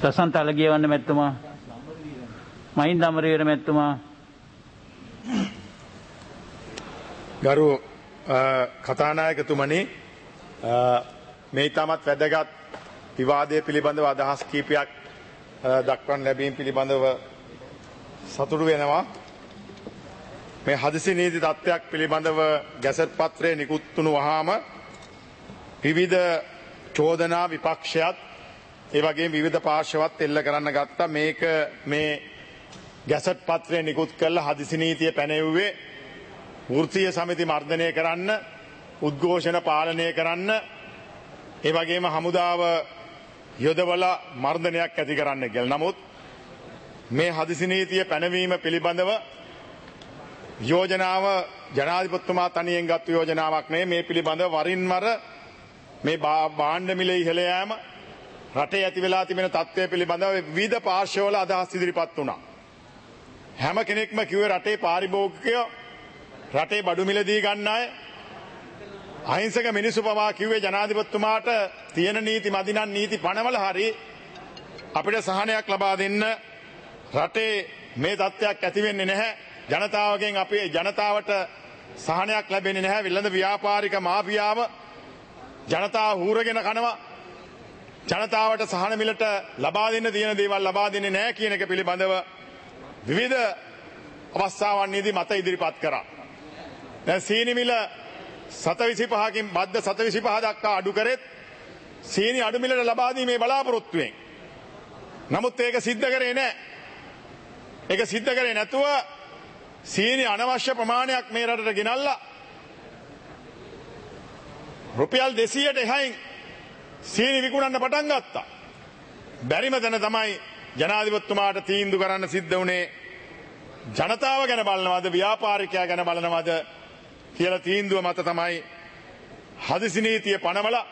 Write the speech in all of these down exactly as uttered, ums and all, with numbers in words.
ලසන්ත අලගියවන්න මැතිතුමා, මහින්ද අමරවීර මැතිතුමා. ගරු කතානායකතුමනි, මේ ඉතාමත් වැදගත් විවාදය පිළිබඳව අදහස් කීපයක් දක්වන්න ලැබීම පිළිබඳව සතුටු වෙනවා. මේ හදිසි නීති තත්ත්වයක් පිළිබඳව ගැසට් පත්‍රයේ නිකුත් වුණු වහාම විවිධ චෝදනා විපක්ෂයත් ඒ වගේම විවිධ පාර්ශවත් එල්ල කරන්න ගත්තා. මේක මේ ගැසට් පත්‍රයේ නිකුත් කළ හදිසි නීතිය පැනෙව්වේ වෘත්තීය සමිති මර්ධනය කරන්න, උද්ඝෝෂණ පාලනය කරන්න, ඒ වගේම හමුදාව යොදවලා මර්ධනයක් ඇති කරන්න කියලා. නමුත් මේ හදිසි නීතිය පැනවීම පිළිබඳව යෝජනාව ජනාධිපතිතුමා තනියෙන් ගත්තු යෝජනාවක් නෙවෙයි. මේ පිළිබඳව වරින් වර මේ භාණ්ඩ මිල ඉහළ යෑම, රටේ ඇති වෙලා තිබෙන තත්ත්වය පිළිබඳව විවිධ පාර්ශ්වවල අදහස් ඉදිරිපත් වුණා. හැම කෙනෙක්ම කිව්වේ රටේ පාරිභෝගිකයෝ, රටේ බඩු මිල දී ගන්න අය, අහිංසක මිනිස්සු පවා කිව්වේ ජනාධිපතිතුමාට තියෙන නීති මදි නම් නීති පනවල හරි අපිට සහනයක් ලබා දෙන්න. රටේ මේ තත්ත්වයක් ඇති වෙන්නේ නැහැ. ජනතාවගෙන් අපේ ජනතාවට සහනයක් ලැබෙන්නේ නැහැ. විලඳ ව්‍යාපාරික මාෆියාව ජනතාව හූරගෙන කනවා. ජනතාවට සහන මිලට ලබා දෙන්න තියෙන දේවල් ලබා දෙන්නේ නැහැ කියන එක පිළිබඳව විවිධ අවස්ථාවන්හිදී මත ඉදිරිපත් කරා. දැන් සීනි මිල සත විසිපහකින් බද්ධ සත විසිපහ දක්වා අඩු කරෙත් සීනි අඩු මිලට ලබා දීමේ බලාපොරොත්තුවෙන්. නමුත් ඒක සිද්ධ කරේ නැහැ. ඒක සිද්ධ කරේ නැතුව සීනි අනවශ්‍ය ප්‍රමාණයක් මේ රටට ගෙනල්ලා රුපියල් දෙසීයට එහයින් සීනි විකුණන්න පටන් ගත්තා. බැරිම තැන තමයි ජනාධිපතිතුමාට තීන්දුව කරන්න සිද්ධ වුණේ. ජනතාව ගැන බලනවද, ව්‍යාපාරිකයා ගැන බලනවද කියලා තීන්දුව මත තමයි හදිසි නීතිය පනවලා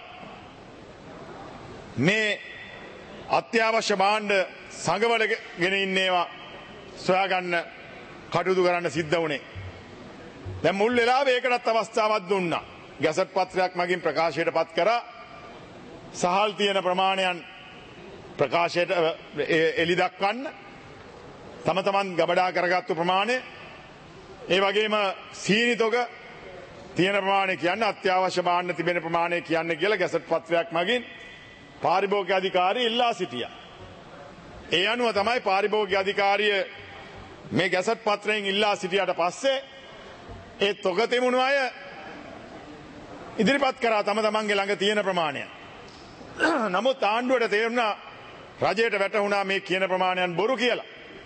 මේ අත්‍යවශ්‍ය භාණ්ඩ සංගවලගෙන ඉන්නේවා සොයාගන්න කටයුතු කරන්න සිද්ධ වුණේ. දැන් මුල් වෙලාවේ ඒකටත් අවස්ථාවක් දුන්නා. ගැසට් පත්‍රයක් මගින් ප්‍රකාශයට පත් කරා. සහල් තියෙන ප්‍රමාණයන් ප්‍රකාශයට එළි දක්වන්න, තම තමන් ගබඩා කරගත්තු ප්‍රමාණය, ඒ වගේම සීනි තොග තියෙන ප්‍රමාණය කියන්න, අත්‍යවශ්‍ය භාණ්ඩ තිබෙන ප්‍රමාණය කියන්න කියලා ගැසට් පත්‍රයක් මගින් පාරිභෝගික අධිකාරිය ඉල්ලා සිටියා. ඒ අනුව තමයි පාරිභෝගික අධිකාරිය මේ ගැසට් පත්‍රයෙන් ඉල්ලා සිටියට පස්සේ ඒ තොග තෙමුණු අය ඉදිරිපත් කරා තම තමන්ගේ ළඟ තියෙන ප්‍රමාණය. නමුත් ආණ්ඩුවට තේරුණා, රජයට වැටහුණා මේ කියන ප්‍රමාණයන් බොරු කියලා.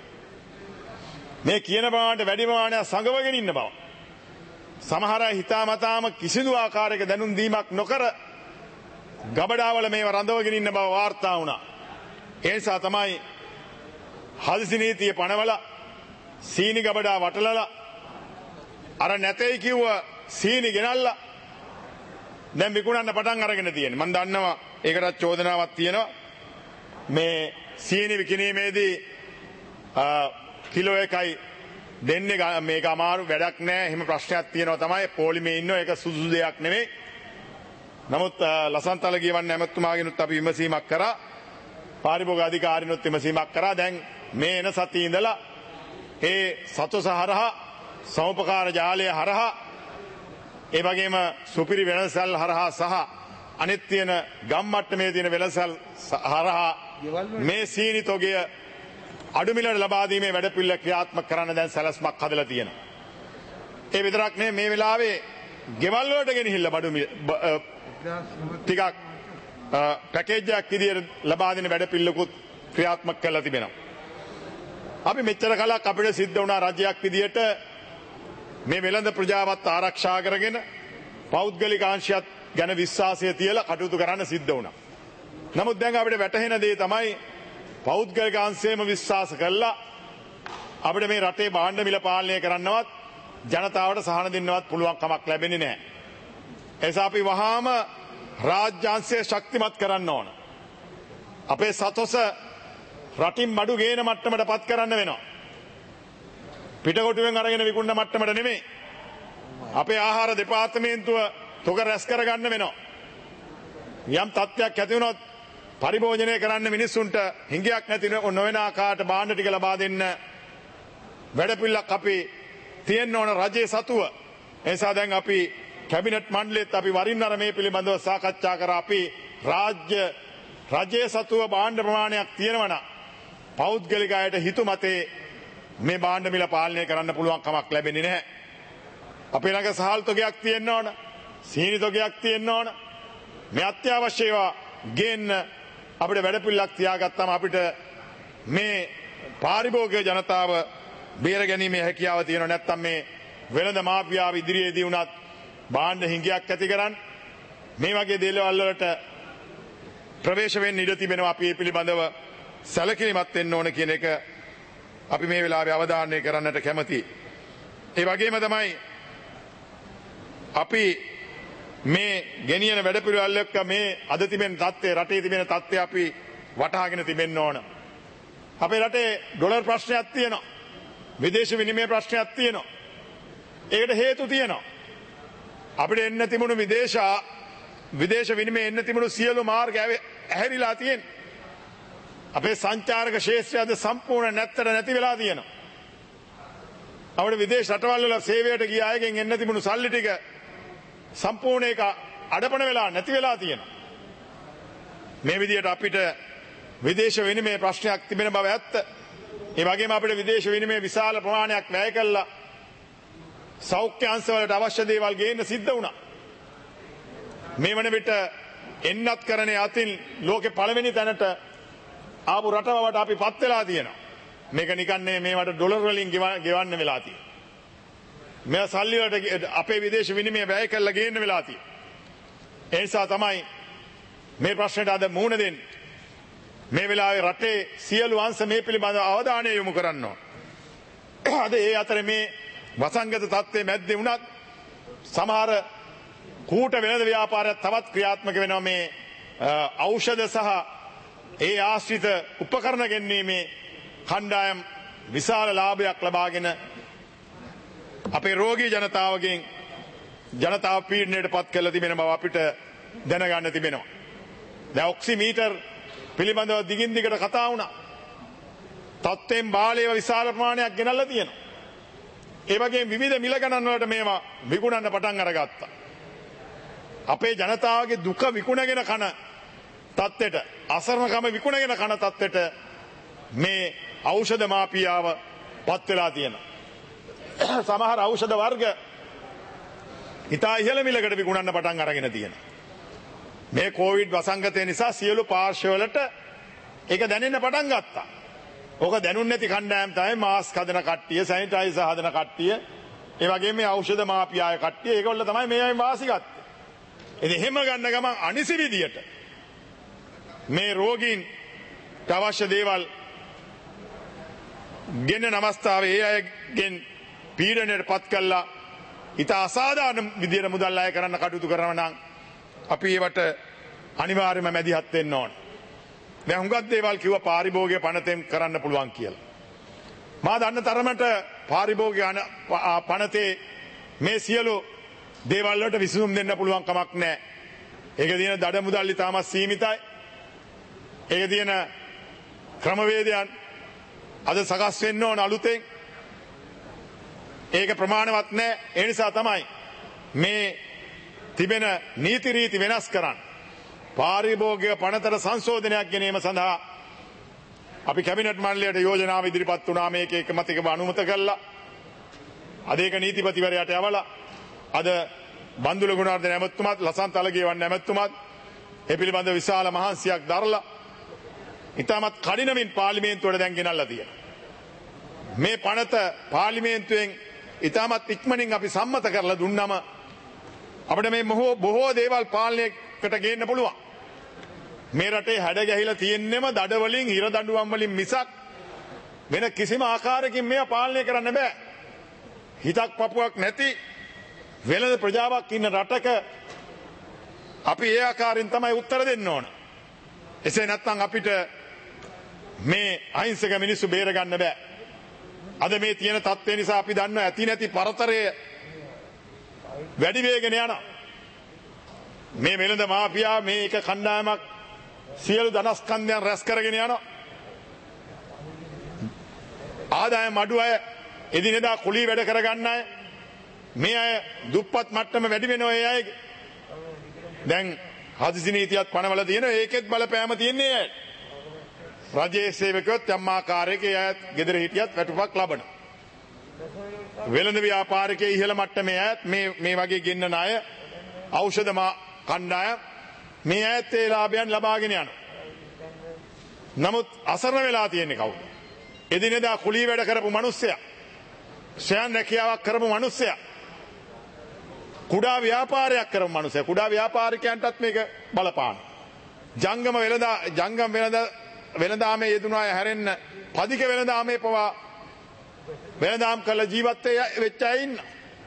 මේ කියන ප්‍රමාණයට වැඩි ප්‍රමාණයක් සංගවගෙන ඉන්න බව. සමහර අය හිතාමතාම කිසිදු ආකාරයක දැනුම් දීමක් නොකර ගබඩාවල මේව රඳවගෙන ඉන්න බව වාර්තා වුණා. ඒ නිසා තමයි හදිසි නීතිය පනවලා සීනි ගබඩා වටලලා අර නැතයි කිව්ව සීනි ගෙනල්ලා දැන් විකුණන්න පටන් අරගෙන තියෙන්නේ. මම දන්නවා ඒකටත් චෝදනාවක් තියෙනවා. මේ සීනි විකිණීමේදී කිලෝ එකයි දෙන්නේ, මේක අමාරු වැඩක් නෑ. එහෙම ප්‍රශ්නයක් තියෙනවා තමයි. පොලිමේ ඉන්නවා, ඒක සුදුසු දෙයක් නෙවෙයි. නමුත් ලසන්ත අලගියවන්න ඇමතුමාගෙනුත් අපි විමසීමක් කරා. පාරිභෝගික අධිකාරිනුත් විමසීමක් කරා. දැන් මේ එන සතියේ ඉඳලා ඒ සතොස හරහා, සමුපකාර ජාලය හරහා, ඒ වගේම සුපිරි වෙනසල් හරහා සහ අනිත් තියෙන ගම් මට්ටමේ තියෙන වෙනසල් හරහා මේ සීනි තොගය අඩු මිලට ලබා දීමේ වැඩපිළිවෙල ක්‍රියාත්මක කරන්න දැන් සැලැස්මක් හදලා තියෙනවා. ඒ විතරක් නෙවෙයි, මේ වෙලාවේ ගෙවල් වලට ගෙනහිල්ලා බඩු ටිකක් පැකේජ් එකක් විදියට ලබා දෙන වැඩපිළිවෙලකුත් ක්‍රියාත්මක කරලා තිබෙනවා. අපි මෙච්චර කලක් අපිට සිද්ධ වුණා රජයක් විදියට මේ වෙළඳ ප්‍රජාවත් ආරක්ෂා කරගෙන පෞද්ගලික අංශයත් ගැන විශ්වාසය තියලා කටයුතු කරන්න සිද්ධ වුණා. නමුත් දැන් අපිට වැටහෙන දේ තමයි පෞද්ගලික අංශයම විශ්වාස කළා අපිට මේ රටේ භාණ්ඩ මිල පාලනය කරන්නවත් ජනතාවට සහන දෙන්නවත් පුළුවන් කමක් ලැබෙන්නේ නැහැ. ඒ නිසා අපි වහාම රාජ්‍ය අංශය ශක්තිමත් කරන්න ඕන. අපේ සතොස රටින් බඩු ගේන මට්ටමට පත් කරන්න වෙනවා. පිටකොටුවෙන් අරගෙන විකුණන මට්ටමට නෙමෙයි. අපේ ආහාර දෙපාර්තමේන්තුව තොග රැස් කරගන්න වෙනවා. යම් තත්ත්වයක් ඇති වුණොත් පරිභෝජනය කරන්න මිනිස්සුන්ට හිඟයක් නැති නොවන ආකාරයට භාණ්ඩ ටික ලබා දෙන්න වැඩපිළිවෙලක් අපි තියෙන්න ඕන රජයේ සතුව. ඒ නිසා දැන් අපි කැබිනට් මණ්ඩලෙත් අපි වරින් වර මේ පිළිබඳව සාකච්ඡා කරා. අපි රාජ්‍ය රජයේ සතුව භාණ්ඩ ප්‍රමාණයක් තියෙනවා නම් පෞද්ගලික අයට හිතුමතේ මේ භාණ්ඩ මිල පාලනය කරන්න පුළුවන් කමක් ලැබෙන්නේ නැහැ. අපේ ළඟ සහල් තොගයක් තියෙන්න ඕන, සීනි තොගයක් තියෙන්න ඕන. මේ අත්‍යවශ්‍ය ඒවා ගේන්න අපිට වැඩපිළිවෙලක් තියාගත්තම අපිට මේ පාරිභෝගික ජනතාව බේර ගැනීමේ හැකියාව තියෙනවා. නැත්තම් මේ වෙළඳ මාෆියාව ඉදිරියේදී වුණත් භාණ්ඩ හිඟයක් ඇති කරන්න මේ වගේ දේවල් වලට ප්‍රවේශ වෙන්න ඉඩ තිබෙනවා. අපි මේ පිළිබඳව සැලකිලිමත් වෙන්න ඕන කියන එක අපි මේ වෙලාවේ අවධානය කරන්නට කැමතියි. ඒ වගේම තමයි අපි මේ ගෙනියන වැඩපිළිවෙල එක්ක මේ අද තිබෙන තත්ත්වය, රටේ තිබෙන තත්ත්වය අපි වටහාගෙන තිබෙන්න ඕන. අපේ රටේ ඩොලර් ප්‍රශ්නයක් තියෙනවා. විදේශ විනිමය ප්‍රශ්නයක් තියෙනවා. ඒකට හේතු තියෙනවා. අපිට එන්න තිබුණු විදේශ විදේශ විනිමය එන්න තිබුණු සියලු මාර්ග ඇහැරිලා තියෙනවා. අපේ සංචාරක ශේෂ්ත්‍රය අද සම්පූර්ණ නැත්තර නැති වෙලා තියෙනවා. අපිට විදේශ රටවල් වල සේවයට ගිය අයගෙන් එන්න තිබුණු සල්ලි ටික සම්පූර්ණ එක අඩපණ වෙලා නැති වෙලා තියෙනවා. මේ විදිහට අපිට විදේශ විනිමය ප්‍රශ්නයක් තිබෙන බව ඇත්ත. ඒ වගේම අපිට විදේශ විනිමය විශාල ප්‍රමාණයක් වැය කළා සෞඛ්‍ය අංශවලට අවශ්‍ය දේවල් ගේන්න සිද්ධ වුණා. මේ වන විට එන්නත් කරන්නේ අතින් ලෝකේ පළවෙනි තැනට ආපු රටවලට අපි පත් වෙලා තියෙනවා. මේක නිකන් නේ මේවට ඩොලර් වලින් ගෙවන්න වෙලා තියෙනවා. මේ සල්ලි වලට අපේ විදේශ විනිමය වැය කරලා ගේන්න වෙලා තියෙනවා. ඒ නිසා තමයි මේ ප්‍රශ්නෙට අද මුහුණ දෙන්නේ. මේ වෙලාවේ රටේ සියලු අංශ මේ පිළිබඳව අවධානය යොමු කරන්න ඕන. අද ඒ අතරේ මේ වසංගත තත්ත්වයේ මැද්දේ වුණත් සමහර කූට වෙළඳ ව්‍යාපාරයක් තවත් ක්‍රියාත්මක වෙනවා. මේ ඖෂධ සහ ඒ ආශ්‍රිත උපකරණ ගැනීමේ කණ්ඩායම් විශාල ලාභයක් ලබාගෙන අපේ රෝගී ජනතාවගෙන් ජනතාව පීඩනයට පත් කරලා තිබෙන බව අපිට දැනගන්න තිබෙනවා. දැන් ඔක්සිමීටර් පිළිබඳව දිගින් දිගට කතා වුණා. තත්ත්වයෙන් බාලේව විශාල ප්‍රමාණයක් ගෙනල්ලා තියෙනවා. ඒ වගේම විවිධ මිල ගණන් වලට මේවා විකුණන්න පටන් අරගත්තා. අපේ ජනතාවගේ දුක විකුණගෙන කන තත්ත්වයට, අසරණකම විකුණගෙන කන තත්ත්වයට මේ ඖෂධ මාෆියාව පත් වෙලා තියෙනවා. සමහර ඖෂධ වර්ග ඉතා ඉහළ මිලකට විකුණන්න පටන් අරගෙන තියෙනවා. මේ කොවිඩ් වසංගතය නිසා සියලු පාර්ශ්වවලට ඒක දැනෙන්න පටන් ගත්තා. ඕක දැනුන්නේ නැති කණ්ඩායම් තමයි මාස්ක් හදන කට්ටිය, සැනිටයිසර් හදන කට්ටිය, ඒ වගේම මේ ඖෂධ මාෆියාවේ කට්ටිය. ඒගොල්ලෝ තමයි මේ අයින් වාසි ගත්තේ. ඉතින් එහෙම ගන්න ගමන් අනිසි විදියට මේ රෝගීන්ට අවශ්‍ය දේවල් ගෙනන අවස්ථාවේ ඒ අයගෙන් පීඩනයට පත් කළා ඉතා අසාධාරණ විදියට මුදල් අය කරන්න කටයුතු කරනවා නම් අපි ඒවට අනිවාර්යයෙන්ම මැදිහත් වෙන්න ඕන. දැන් හුඟක් දේවල් කිව්වා පාරිභෝගික පනතෙන් කරන්න පුළුවන් කියලා. මා දන්න තරමට පාරිභෝගික පනතේ මේ සියලු දේවල් වලට විසඳුම් දෙන්න පුළුවන් කමක් නැහැ. ඒක දින දඩ මුදල් ඉතාමත් සීමිතයි. ඒක දින ක්‍රමවේදයන් අද සකස් වෙන්න ඕන අලුතෙන්. ඒක ප්‍රමාණවත් නැහැ. ඒ නිසා තමයි මේ තිබෙන නීති රීති වෙනස් කරන්න. පාරිභෝගික පනතට සංශෝධනයක් ගැනීම සඳහා අපි කැබිනට් මණ්ඩලයට යෝජනාව ඉදිරිපත් වුණා. මේක එක මතකව අනුමත කළා. අද ඒක නීතිපතිවරයාට යවලා අද බන්දුල ගුණවර්ධන ඇමතුමාත් ලසන්ත අලගියවන්න ඇමතුමාත් ඒ පිළිබඳ විශාල මහන්සියක් දරලා ඉතාමත් කඩිනමින් පාර්ලිමේන්තුවට දැන් ගෙනල්ලා තියෙනවා. මේ පනත පාර්ලිමේන්තුවෙන් ඉතාමත් ඉක්මනින් අපි සම්මත කරලා දුන්නම අපිට මේ බොහෝ දේවල් පාලනයකට ගේන්න පුළුවන්. මේ රටේ හැඩ ගැහිලා තියෙන්නෙම දඩ වලින්, හිර දඬුවම් වලින් මිසක් වෙන කිසිම ආකාරයකින් මේවා පාලනය කරන්න බෑ. හිතක් පපුවක් නැති වෙළඳ ප්‍රජාවක් ඉන්න රටක අපි ඒ ආකාරයෙන් තමයි උත්තර දෙන්න ඕන. එසේ නැත්නම් අපිට මේ අහිංසක මිනිස්සු බේර ගන්න බෑ. අද මේ තියෙන තත්ත්වය නිසා අපි දන්නවා ඇති නැති පරතරය වැඩි වේගෙන යනවා. මේ වෙළඳ මාෆියා මේ එක කණ්ඩායමක් සියලු ධනස්කන්ධයන් රැස් කරගෙන යනවා. ආදායම් අඩු අය එදිනෙදා කුලී වැඩ කරගන්න අය මේ අය දුප්පත් මට්ටම වැඩි වෙනවා. ඒ අයගේ දැන් හදිසි නීතියත් පනවල තියෙනවා. ඒකෙත් බලපෑම තියන්නේ අය. රජයේ සේවකයොත් යම් ආකාරයක අයත් ගෙදර හිටියත් වැටුපක් ලබනවා. වෙළඳ ව්‍යාපාරිකයේ ඉහළ මට්ටමේ අයත් මේ මේ වගේ ගෙන්නන අය ඖෂධ කණ්ඩායම් මේ අයත් ඒ ලාභයන් ලබාගෙන යනවා. නමුත් අසරණ වෙලා තියෙන්නේ කවුද? එදිනෙදා කුලී වැඩ කරපු මිනිස්සයා, ස්වයං රැකියාවක් කරපු මිනිස්සයා, කුඩා ව්‍යාපාරයක් කරපු මිනිස්සයා, කුඩා ව්‍යාපාරිකයන්ටත් මේක බලපාන. ජංගම වෙළඳා ජංගම වෙළඳ වෙළඳාමේ යෙදුණු අය හැරෙන්න පදික වෙළඳාමේ පවා වෙළඳාම් කරලා ජීවත් වෙච්ච අය ඉන්න.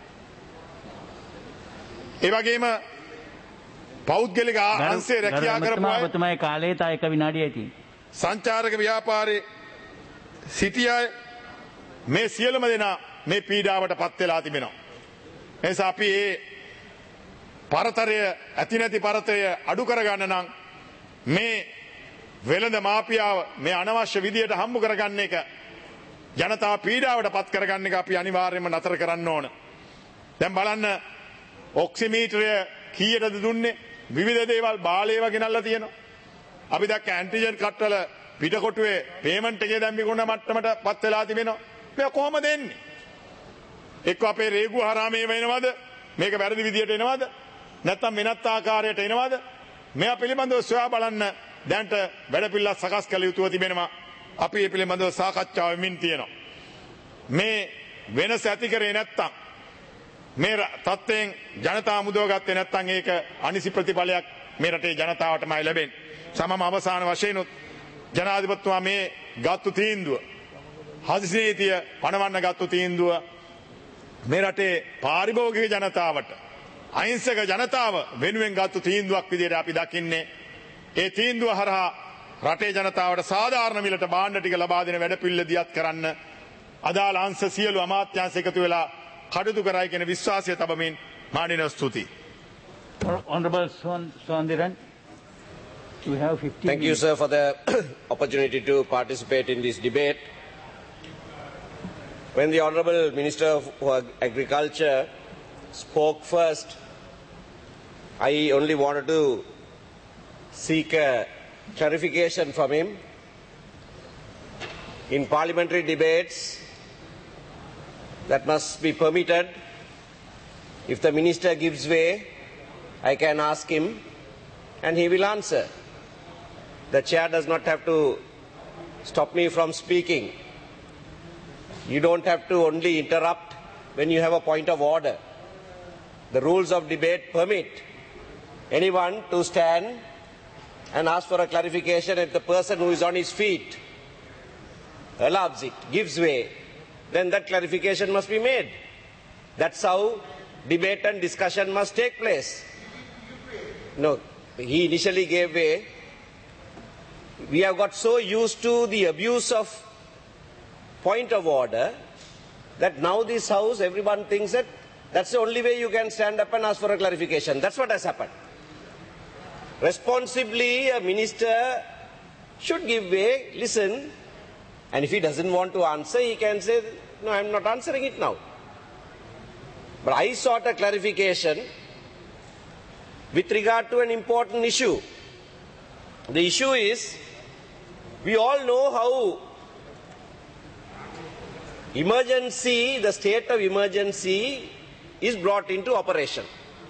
ඒ වගේම පෞද්ගලික අංශේ රැකියාව කරපු අය ඔබතුමාගේ කාලේ තා එක විනාඩියයි තියෙන්නේ. සංචාරක ව්‍යාපාරේ සිටි අය මේ සියලුම දෙනා මේ පීඩාවට පත් වෙලා තිබෙනවා. එනිසා අපි මේ පරතරය ඇති නැති පරතරය අඩු කරගන්න නම් මේ වෙළඳ මාපියාව මේ අනවශ්‍ය විදියට හම්බ කරගන්න එක, ජනතා පීඩාවට පත් කරගන්න එක අපි අනිවාර්යයෙන්ම නතර කරන්න ඕන. දැන් බලන්න ඔක්සිමීටරය කීයටද දුන්නේ? විවිධ දේවල් බාලේව ගෙනල්ලා තියෙනවා. අපි දැක්ක ඇන්ටිජන් කට්ටල පිටකොටුවේ පේමන්ට් එකේ දැන් විකුණන මට්ටමට පත් වෙලා තිබෙනවා. මේක කොහොමද එන්නේ? එක්ක අපේ රේගුව හරහා මේ වෙනවද? මේක වැරදි විදියට එනවද? නැත්නම් වෙනත් ආකාරයට එනවද? මේවා පිළිබඳව සොයා බලන්න දැන්ට වැඩපිළිවෙල සකස් කළ යුතුව තිබෙනවා. අපි මේ පිළිබඳව සාකච්ඡා වෙමින් තියෙනවා. මේ වෙනස ඇති කරේ නැත්තම්, මේ තත්ත්වයෙන් ජනතාව මුදවගත්තේ නැත්තම් ඒක අනිසි ප්‍රතිඵලයක් මේ රටේ ජනතාවටමයි ලැබෙන්නේ. සමම අවසාන වශයෙන් ජනාධිපතිතුමා මේ ගත්තු තීන්දුව, හදිසි නීතිය පනවන්න ගත්තු තීන්දුව මේ රටේ පාරිභෝගික ජනතාවට, අහිංසක ජනතාව වෙනුවෙන් ගත්තු තීන්දුවක් විදිහට අපි දකින්නේ. ඒ තීන්දුව හරහා රටේ ජනතාවට සාධාරණ මිලට භාණ්ඩ ටික ලබා දෙන වැඩපිළිවෙල දියත් කරන්න අදාළ අංශ සියලු අමාත්‍යාංශ එකතු වෙලා කටයුතු කරයි කියන විශ්වාසය තබමින් මානින ස්තුතියි. Honorable Sondiran, you have fifteen Thank you, sir, for the opportunity to participate in this debate. When the Honorable Minister of Agriculture spoke first, I only wanted to seek a clarification from him. In parliamentary debates, that must be permitted. If the minister gives way, I can ask him and he will answer. The chair does not have to stop me from speaking. You don't have to only interrupt when you have a point of order. The rules of debate permit anyone to stand and ask for a clarification if the person who is on his feet allows it, gives way, then that clarification must be made. That's how debate and discussion must take place. No, he initially gave way. We have got so used to the abuse of point of order that now this house, everyone thinks that that's the only way you can stand up and ask for a clarification. That's what has happened. Responsibly, a minister should give way, listen, and if he doesn't want to answer, he can say, no, I'm not answering it now. But I sought a clarification with regard to an important issue. The issue is, we all know how emergency, the state of emergency is brought into operation.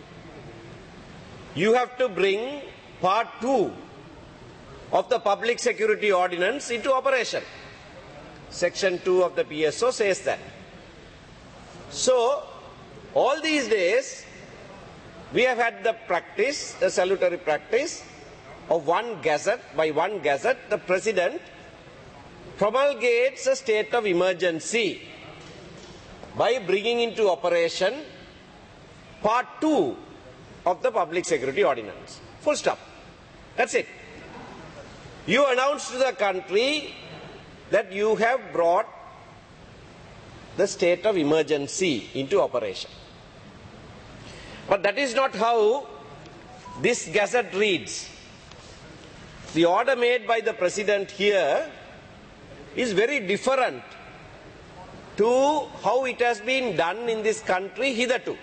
You have to bring part two of the Public Security Ordinance into operation. Section two of the P S O says that. So, all these days, we have had the practice, the salutary practice of one gazette, by one gazette, the President promulgates a state of emergency by bringing into operation part two of the Public Security Ordinance. Full stop. That's it. You announce to the country that you have brought the state of emergency into operation. But that is not how this gazette reads. the order made by the President here is very different to how it has been done in this country hitherto.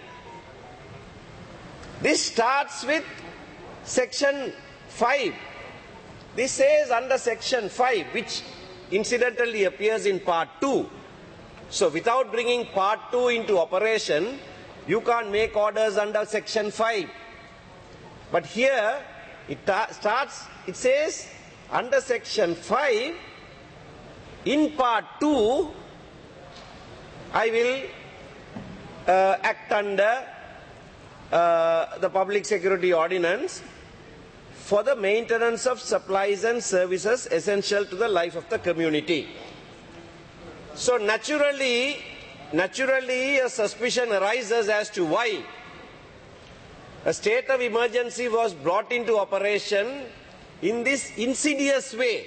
This starts with section five. This says under section five, which incidentally appears in part two. So without bringing part two into operation, you can't make orders under section five. But here it starts, it says under section five, in part two, I will uh, act under uh, the Public Security Ordinance for the maintenance of supplies and services essential to the life of the community. So naturally, naturally a suspicion arises as to why a state of emergency was brought into operation in this insidious way.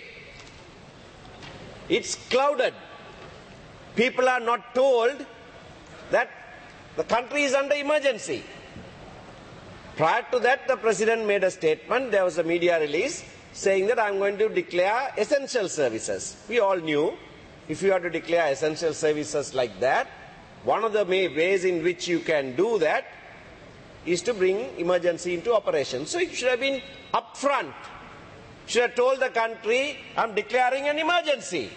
It's clouded. People are not told that the country is under emergency. Prior to that, the President made a statement, there was a media release saying that I'm going to declare essential services. We all knew if you are to declare essential services like that, one of the ways in which you can do that is to bring emergency into operation. So it should have been upfront. Should have told the country, I'm declaring an emergency.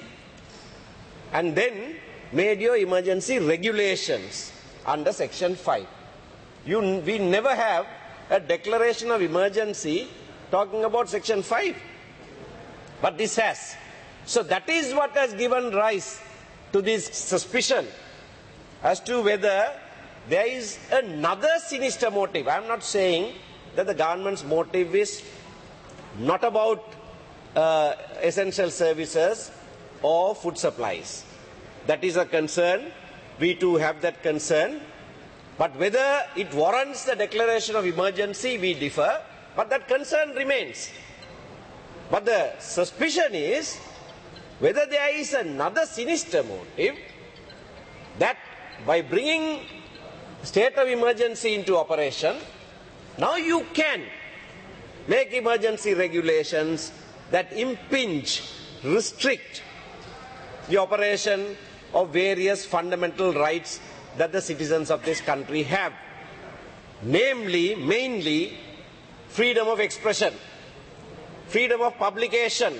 And then made your emergency regulations under section five. You, we never have a declaration of emergency talking about section five. But this has. So that is what has given rise to this suspicion as to whether there is another sinister motive. I am not saying that the government's motive is not about uh, essential services or food supplies. That is a concern. We too have that concern. But whether it warrants the declaration of emergency, we differ. But that concern remains. But the suspicion is whether there is another sinister motive that by bringing state of emergency into operation, now you can make emergency regulations that impinge, restrict the operation of various fundamental rights that the citizens of this country have. Namely, mainly, freedom of expression, freedom of publication,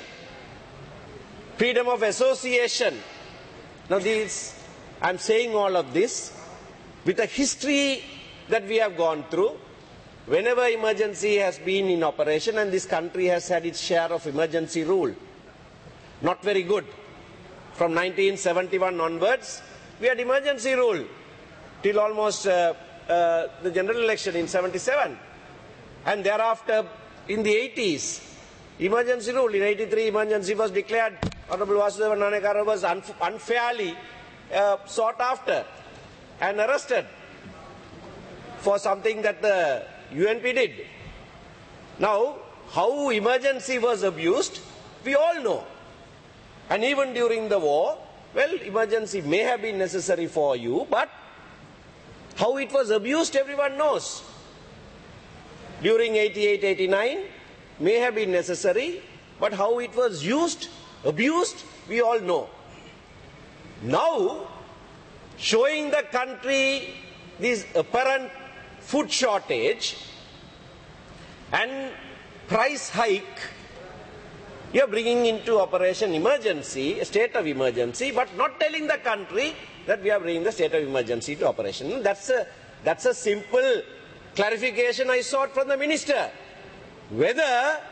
freedom of association. Now these, I'm saying all of this with a history that we have gone through. Whenever emergency has been in operation, and this country has had its share of emergency rule, not very good. From nineteen seventy-one onwards, we had emergency rule till almost uh, uh, the general election in seventy-seven. And thereafter, in the eighties, emergency rule. In eighty-three, emergency was declared. Honorable Vasudeva Nanayakara was unf unfairly uh, sought after and arrested for something that the U N P did. Now, how emergency was abused, we all know. And even during the war, well, emergency may have been necessary for you, but how it was abused, everyone knows. During eighty-eight eighty-nine, may have been necessary, but how it was used, abused, we all know. Now, showing the country this apparent food shortage and price hike, you are bringing into operation emergency, a state of emergency, but not telling the country that we are bringing the state of emergency to operation. That's a, that's a simple clarification I sought from the minister. Whether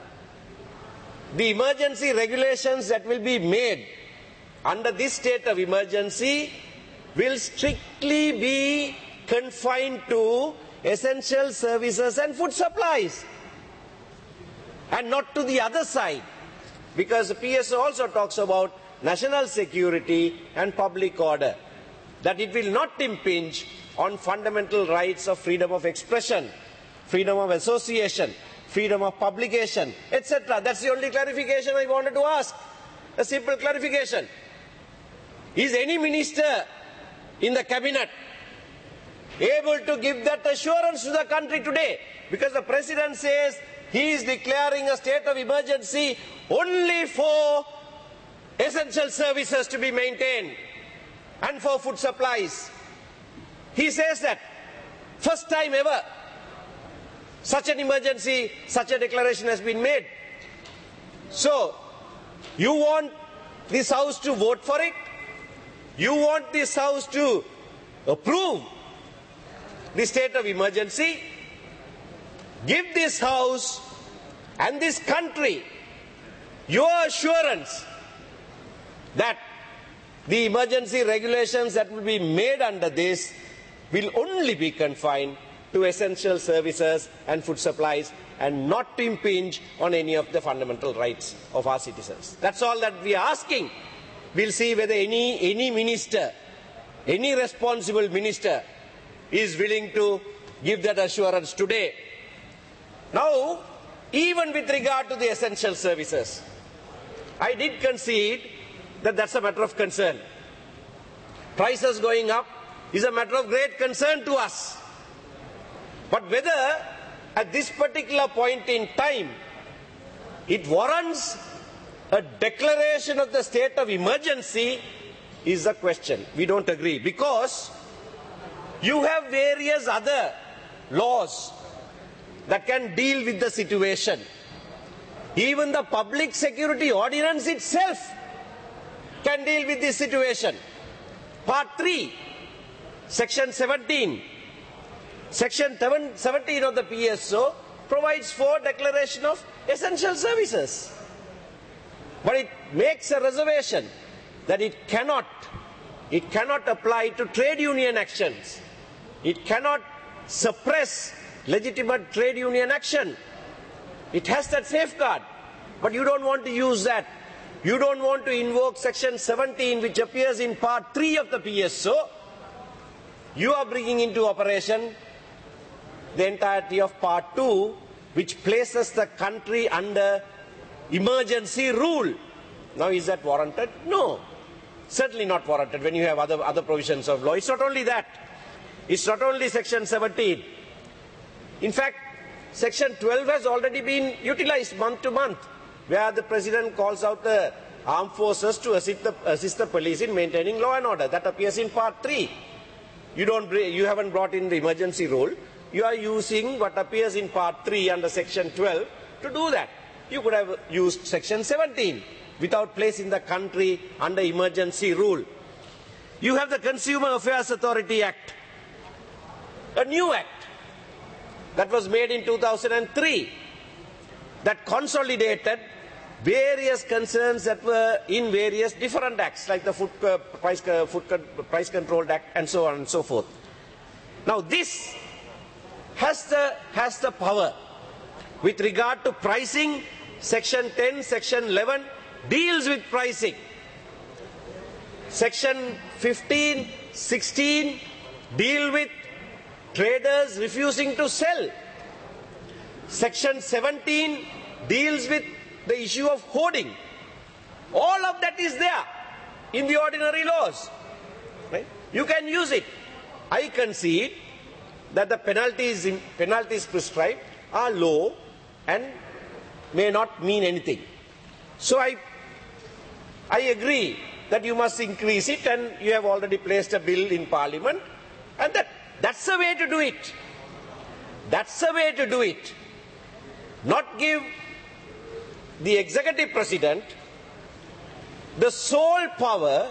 the emergency regulations that will be made under this state of emergency will strictly be confined to essential services and food supplies, and not to the other side, because the P S O also talks about national security and public order, that it will not impinge on fundamental rights of freedom of expression, freedom of association, freedom of publication, et cetera. That's the only clarification I wanted to ask, a simple clarification. Is any minister in the cabinet able to give that assurance to the country today? Because the President says he is declaring a state of emergency only for essential services to be maintained and for food supplies. He says that first time ever such an emergency, such a declaration has been made. So, you want this House to vote for it? You want this House to approve the state of emergency? Give this House and this country your assurance that the emergency regulations that will be made under this will only be confined to essential services and food supplies and not to impinge on any of the fundamental rights of our citizens. That's all that we are asking. We'll see whether any, any minister, any responsible minister is willing to give that assurance today. Now, even with regard to the essential services, I did concede that that's a matter of concern. Prices going up is a matter of great concern to us. But whether at this particular point in time it warrants a declaration of the state of emergency is a question. We don't agree, because you have various other laws that can deal with the situation. Even the Public Security Ordinance itself can deal with this situation. Part three, Section seventeen. Section seventeen of the P S O provides for declaration of essential services. But it makes a reservation that it cannot, it cannot apply to trade union actions. It cannot suppress legitimate trade union action. It has that safeguard. But you don't want to use that. You don't want to invoke Section seventeen, which appears in Part three of the P S O. You are bringing into operation the entirety of Part two, which places the country under emergency rule. Now, is that warranted? No. Certainly not warranted when you have other, other provisions of law. It's not only that. It's not only Section seventeen. In fact, Section twelve has already been utilized month to month, where the President calls out the armed forces to assist the, assist the police in maintaining law and order. That appears in Part three. You, don't, you haven't brought in the emergency rule. You are using what appears in Part three under Section twelve to do that. You could have used Section seventeen without placing the country under emergency rule. You have the Consumer Affairs Authority Act, a new act that was made in two thousand three that consolidated various concerns that were in various different acts, like the Food, uh, price, uh, food Price Control Act and so on and so forth. Now, this has the, has the power with regard to pricing. Section ten, Section eleven deals with pricing. Section fifteen, sixteen deal with traders refusing to sell. Section seventeen deals with the issue of hoarding. All of that is there in the ordinary laws. Right? You can use it. I concede that the penalties, penalties prescribed are low and may not mean anything. So I, I agree that you must increase it, and you have already placed a bill in Parliament, and that, that's the way to do it. That's the way to do it. Not give the executive president the sole power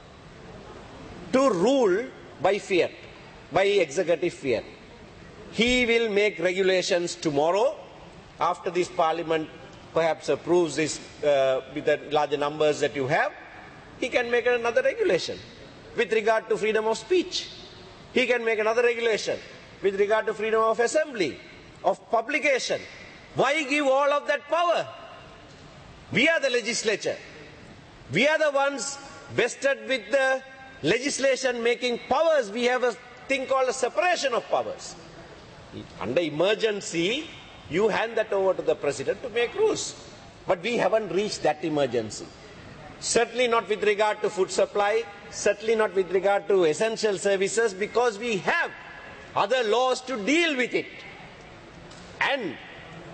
to rule by fear, by executive fear. He will make regulations tomorrow after this Parliament perhaps approves this uh, with the larger numbers that you have. He can make another regulation with regard to freedom of speech. He can make another regulation with regard to freedom of assembly, of publication. Why give all of that power? We are the legislature. We are the ones vested with the legislation making powers. We have a thing called a separation of powers. Under emergency, you hand that over to the President to make rules. But we haven't reached that emergency. Certainly not with regard to food supply, certainly not with regard to essential services, because we have other laws to deal with it. And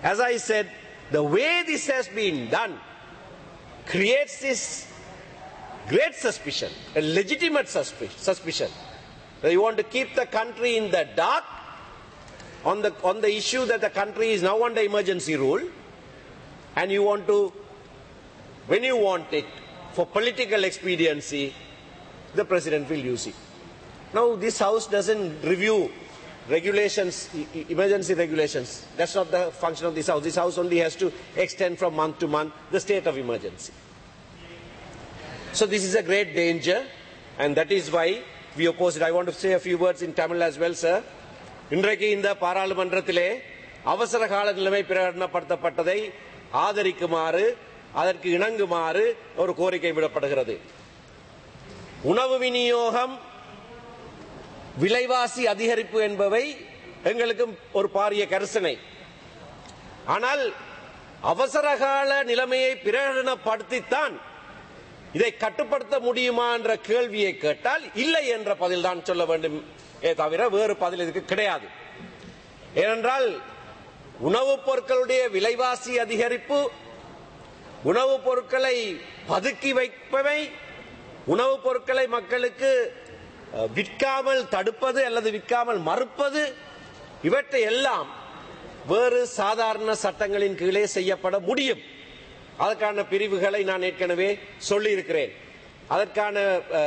As I said, the way this has been done creates this great suspicion, a legitimate suspicion, that you want to keep the country in the dark on the, on the issue that the country is now under emergency rule, and you want to, when you want it for political expediency, the president will use it. Now this house doesn't review regulations, emergency regulations. That's not the function of this house. This house only has to extend from month to month the state of emergency. So this is a great danger, and that is why we oppose it. I want to say a few words in Tamil as well, sir. இன்றைக்கு இந்த பாராளுமன்றத்திலே அவசர கால நிலைமை பிரகடனப்படுத்தப்பட்டதை ஆதரிக்குமாறு, அதற்கு இணங்குமாறு ஒரு கோரிக்கை விடப்படுகிறது. உணவு விநியோகம், விலைவாசி அதிகரிப்பு என்பவை எங்களுக்கு ஒரு பாரிய கரிசனை. ஆனால் அவசரகால நிலைமையை பிரகடனப்படுத்தித்தான் இதை கட்டுப்படுத்த முடியுமா என்ற கேள்வியை கேட்டால் இல்லை என்ற பதில் தான் சொல்ல வேண்டும், தவிர வேறு பதில் இதுக்கு கிடையாது. ஏனென்றால் உணவுப் பொருட்களுடைய விலைவாசி அதிகரிப்பு, உணவுப் பொருட்களை பதுக்கி வைப்பவை, உணவுப் பொருட்களை மக்களுக்கு விற்காமல் தடுப்பது அல்லது விற்காமல் மறுப்பது, இவற்றை எல்லாம் வேறு சாதாரண சட்டங்களின் கீழே செய்யப்பட முடியும். அதற்கான பிரிவுகளை நான் ஏற்கனவே சொல்லி இருக்கிறேன். அதற்கான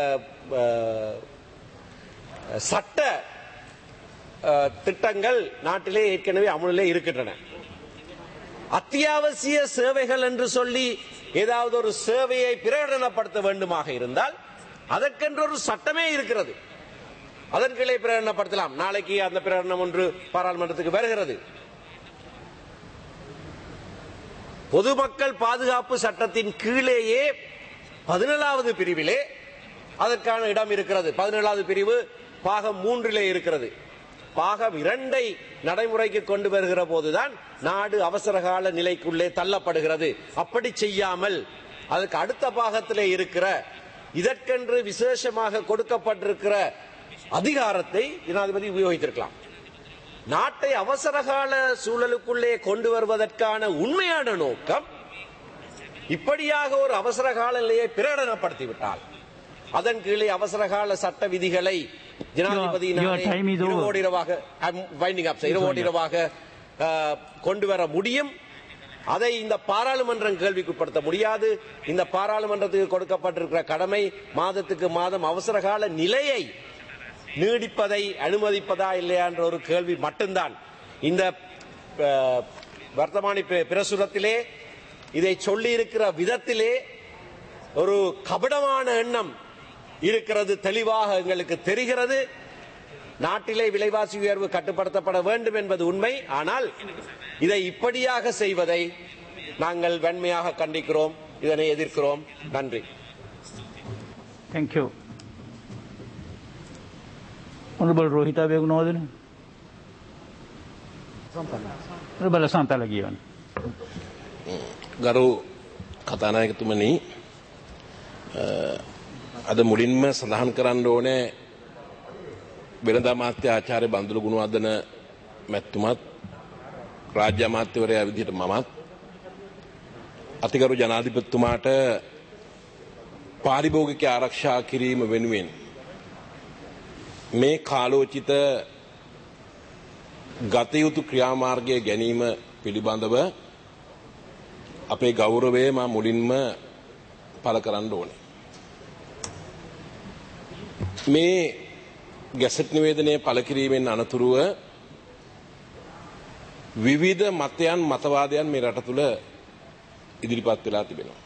சட்ட திட்டங்கள் நாட்டிலே ஏற்கனவே அமலிலே இருக்கின்றன. அத்தியாவசிய சேவைகள் என்று சொல்லி ஏதாவது ஒரு சேவையை பிரகடனப்படுத்த வேண்டுமாக இருந்தால் அதற்கென்று ஒரு சட்டமே இருக்கிறது. அதன் கீழே பிரகடனப்படுத்தலாம். நாளைக்கு அந்த பிரகடனம் ஒன்று பாராளுமன்றத்துக்கு வருகிறது. பொதுமக்கள் பாதுகாப்பு சட்டத்தின் கீழேயே பதினேழாவது பிரிவிலே அதற்கான இடம் இருக்கிறது. பதினேழாவது பிரிவு பாகம் மூன்றிலே இருக்கிறது. பாகம் இரண்டை நடைமுறைக்கு கொண்டு வருகிற போதுதான் நாடு அவசரகால நிலைக்குள்ளே தள்ளப்படுகிறது. அப்படி செய்யாமல் அதுக்கு அடுத்த பாகத்திலே இருக்கிற இதற்கென்று விசேஷமாக கொடுக்கப்பட்டிருக்கிற அதிகாரத்தை ஜனாதிபதி உபயோகித்திருக்கலாம். நாட்டை அவசரகால சூழலுக்குள்ளே கொண்டு வருவதற்கான உண்மையான நோக்கம் இப்படியாக ஒரு அவசரகால நிலையை பிரகடனப்படுத்திவிட்டால் அதன் கீழே அவசரகால சட்ட விதிகளை ஜனாதிபதி இரவோடிரவாக கொண்டு வர முடியும். அதை இந்த பாராளுமன்றம் கேள்விக்குட்படுத்த முடியாது. இந்த பாராளுமன்றத்துக்கு கொடுக்கப்பட்டிருக்கிற கடமை மாதத்துக்கு மாதம் அவசரகால நிலையை நீடிப்பதை அனுமதிப்பதா இல்லையா என்ற ஒரு கேள்வி மட்டும்தான். இந்த வர்த்தமானி பிரசுரத்திலே இதை சொல்லி இருக்கிற விதத்திலே ஒரு கபடமான எண்ணம் இருக்கிறது, தெளிவாக எங்களுக்கு தெரிகிறது. நாட்டிலே விலைவாசி உயர்வு கட்டுப்படுத்தப்பட வேண்டும் என்பது உண்மை. ஆனால் இதை இப்படியாக செய்வதை நாங்கள் வன்மையாக கண்டிக்கிறோம், இதனை எதிர்க்கிறோம். நன்றி. Thank you. Honorable Rohita Begunodin. Honorable Santala Giyan. ගරු කතානායකතුමනි, අද මුලින්ම සඳහන් කරන්න ඕනේ වෙළඳ අමාත්‍ය ආචාර්ය බන්දුල ගුණවර්ධන මැතිතුමත් රාජ්‍ය අමාත්‍යවරයා විදිහට මමත් අතිගරු ජනාධිපතිතුමාට පාරිභෝගික ආරක්ෂා කිරීම වෙනුවෙන් මේ කාලෝචිත ගත යුතු ක්‍රියාමාර්ගය ගැනීම පිළිබඳව අපේ ගෞරවය මා මුලින්ම පළ කරන්න ඕනේ. මේ ගැසට් නිවේදනය පළ කිරීමෙන් අනතුරුව විවිධ මතයන් මතවාදයන් මේ රට තුළ ඉදිරිපත් වෙලා තිබෙනවා.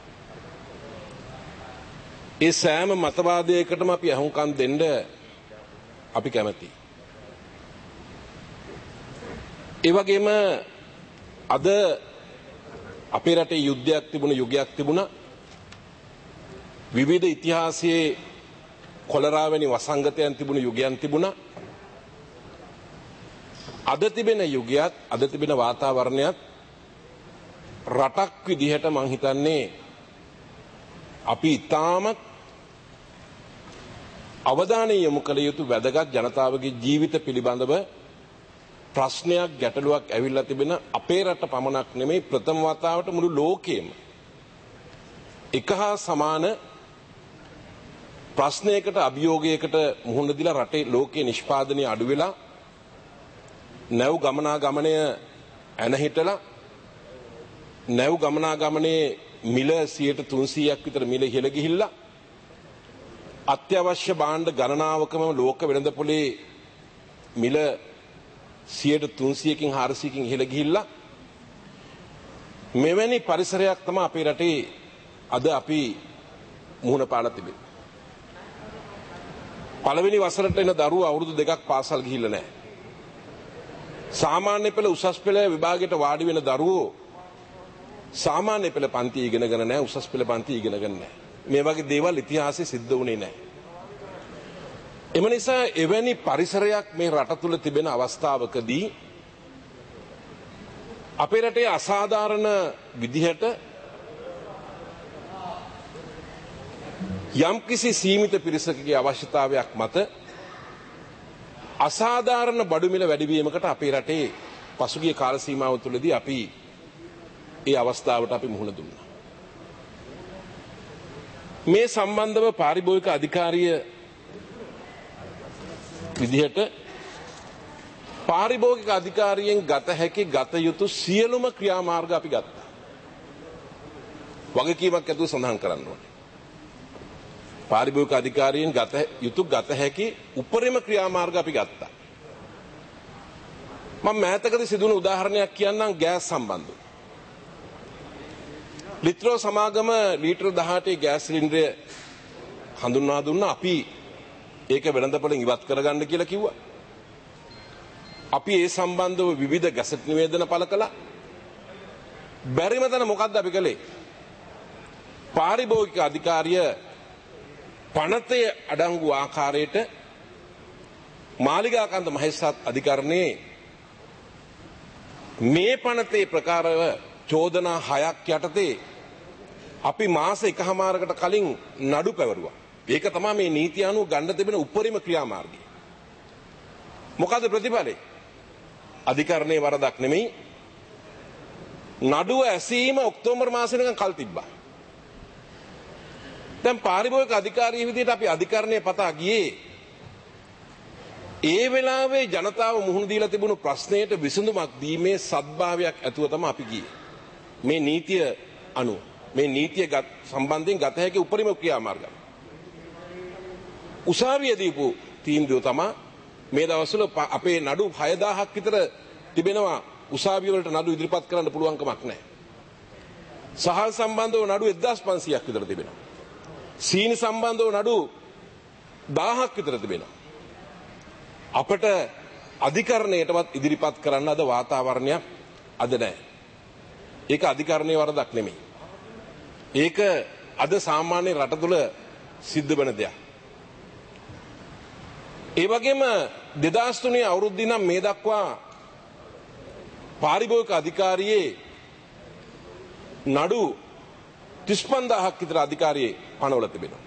ඒ සෑම මතවාදයකටම අපි අහුම්කම් දෙන්න අපි කැමතියි. ඒ වගේම අද අපේ රටේ යුද්ධයක් තිබුණ යුගයක් තිබුණා. විවිධ ඉතිහාසයේ කොලරා වැනි වසංගතයන් තිබුණු යුගයන් තිබුණා. අද තිබෙන යුගයත් අද තිබෙන වාතාවරණයත් රටක් විදිහට මං හිතන්නේ අපි ඉතාමත් අවධානය යොමු කළ යුතු වැදගත් ජනතාවගේ ජීවිත පිළිබඳව ප්‍රශ්නයක් ගැටලුවක් ඇවිල්ලා තිබෙන අපේ රට පමණක් නෙමෙයි ප්‍රථම වතාවට මුළු ලෝකෙම එක හා සමාන ප්‍රශ්නයකට අභියෝගයකට මුහුණ දීලා රටේ ලෝකයේ නිෂ්පාදනය අඩු වෙලා නැව් ගමනාගමනය ඇනහිටලා නැව් ගමනාගමනයේ මිල සියයට තුන්සීයක් විතර මිල ඉහළ ගිහිල්ලා අත්‍යවශ්‍ය භාණ්ඩ ගණනාවකම ලෝක වෙළඳපොලේ මිල සියයට තුන්සීයකින් හාරසීයකින් ඉහළ ගිහිල්ලා මෙවැනි පරිසරයක් තමයි අපේ රටේ අද අපි මුහුණ පාලා තිබෙන්නේ. පළවෙනි වසරට එන දරුවෝ අවුරුදු දෙකක් පාසල් ගිහිල්ලා නැහැ. සාමාන්‍ය පෙළ උසස් පෙළ විභාගයට වාඩි වෙන දරුවෝ සාමාන්‍ය පෙළ පන්ති ඉගෙනගෙන නැහැ, උසස් පෙළ පන්ති ඉගෙනගෙන නැහැ. මේ වගේ දේවල් ඉතිහාසයේ සිද්ධ වුණේ නැහැ. එම නිසා එවැනි පරිසරයක් මේ රට තුල තිබෙන අවස්ථාවකදී අපේ රටේ අසාධාරණ විදිහට යම්කිසි සීමිත පිරිසකගේ අවශ්‍යතාවයක් මත අසාධාරණ බඩු මිල වැඩිවීමකට අපේ රටේ පසුගිය කාල සීමාව තුළදී අපි ඒ අවස්ථාවට අපි මුහුණ දුන්නා. මේ සම්බන්ධව පාරිභෝගික අධිකාරිය විදිහට පාරිභෝගික අධිකාරියෙන් ගත හැකි ගත යුතු සියලුම ක්‍රියාමාර්ග අපි ගත්තා. වගකීමක් ඇතුව සඳහන් කරන්න ඕනේ. පාරිභෝගික අධිකාරියෙන් ගත යුතු ගත හැකි උපරිම ක්‍රියාමාර්ග අපි ගත්තා. මම මෑතකදී සිදුවුණු උදාහරණයක් කියන්නම් ගෑස් සම්බන්ධව. ලිත්‍රෝ සමාගම ලීටර දහඅටේ ගෑස් සිලින්ඩරය හඳුන්වා දුන්නා. අපි ඒක වෙළඳපොළෙන් ඉවත් කරගන්න කියලා කිව්වා. අපි ඒ සම්බන්ධව විවිධ ගැසට් නිවේදන පළ කළා. බැරිම තැන මොකද්ද අපි කළේ? පාරිභෝගික අධිකාරිය පනතේ අඩංගු ආකාරයට මාලිගාකන්ද මහේස්ත්‍රාත් අධිකරණයේ මේ පනතේ ප්‍රකාරව චෝදනා හයක් යටතේ අපි මාස එකහමාරකට කලින් නඩු පැවරුවා. ඒක තමයි මේ නීතිය අනුව ගන්න තිබෙන උපරිම ක්‍රියාමාර්ගය. මොකද ප්‍රතිඵලය? අධිකරණයේ වරදක් නෙමෙයි. නඩුව ඇසීම ඔක්තෝබර් මාසෙකන් කල් තිබ්බා. දැන් පාරිභෝගික අධිකාරිය විදිහට අපි අධිකරණයේ පතා ගියේ ඒ වෙලාවේ ජනතාව මුහුණ දීලා තිබුණු ප්‍රශ්නයට විසඳුමක් දීමේ සත්භාවයක් ඇතුව තමයි අපි ගියේ. මේ නීතිය අනුව මේ නීතිය සම්බන්ධයෙන් ගත හැකි උපරිම ක්‍රියාමාර්ග. උසාවිය දීපු තීන්දුව තමයි මේ දවස්වල අපේ නඩු හයදාහක් විතර තිබෙනවා. උසාවිය වලට නඩු ඉදිරිපත් කරන්න පුළුවන් කමක් නැහැ. සහල් සම්බන්ධව නඩු එක්දාස් පන්සීයක් විතර තිබෙනවා. සීනි සම්බන්ධව නඩු දහයක් විතර තිබෙනවා. අපට අධිකරණයටවත් ඉදිරිපත් කරන්න අද වාතාවරණයක් අද නැහැ. ඒක අධිකරණයේ වරදක් නෙමෙයි. ඒක අද සාමාන්‍ය රට තුළ සිද්ධ වෙන දෙයක්. ඒ වගේම දෙදාස් තුනේ අවුරුද්දේ නම් මේ දක්වා පාරිභෝගික අධිකාරියේ නඩු තිස් පන්දාහක් විතර අධිකාරියේ පනවල තිබෙනවා.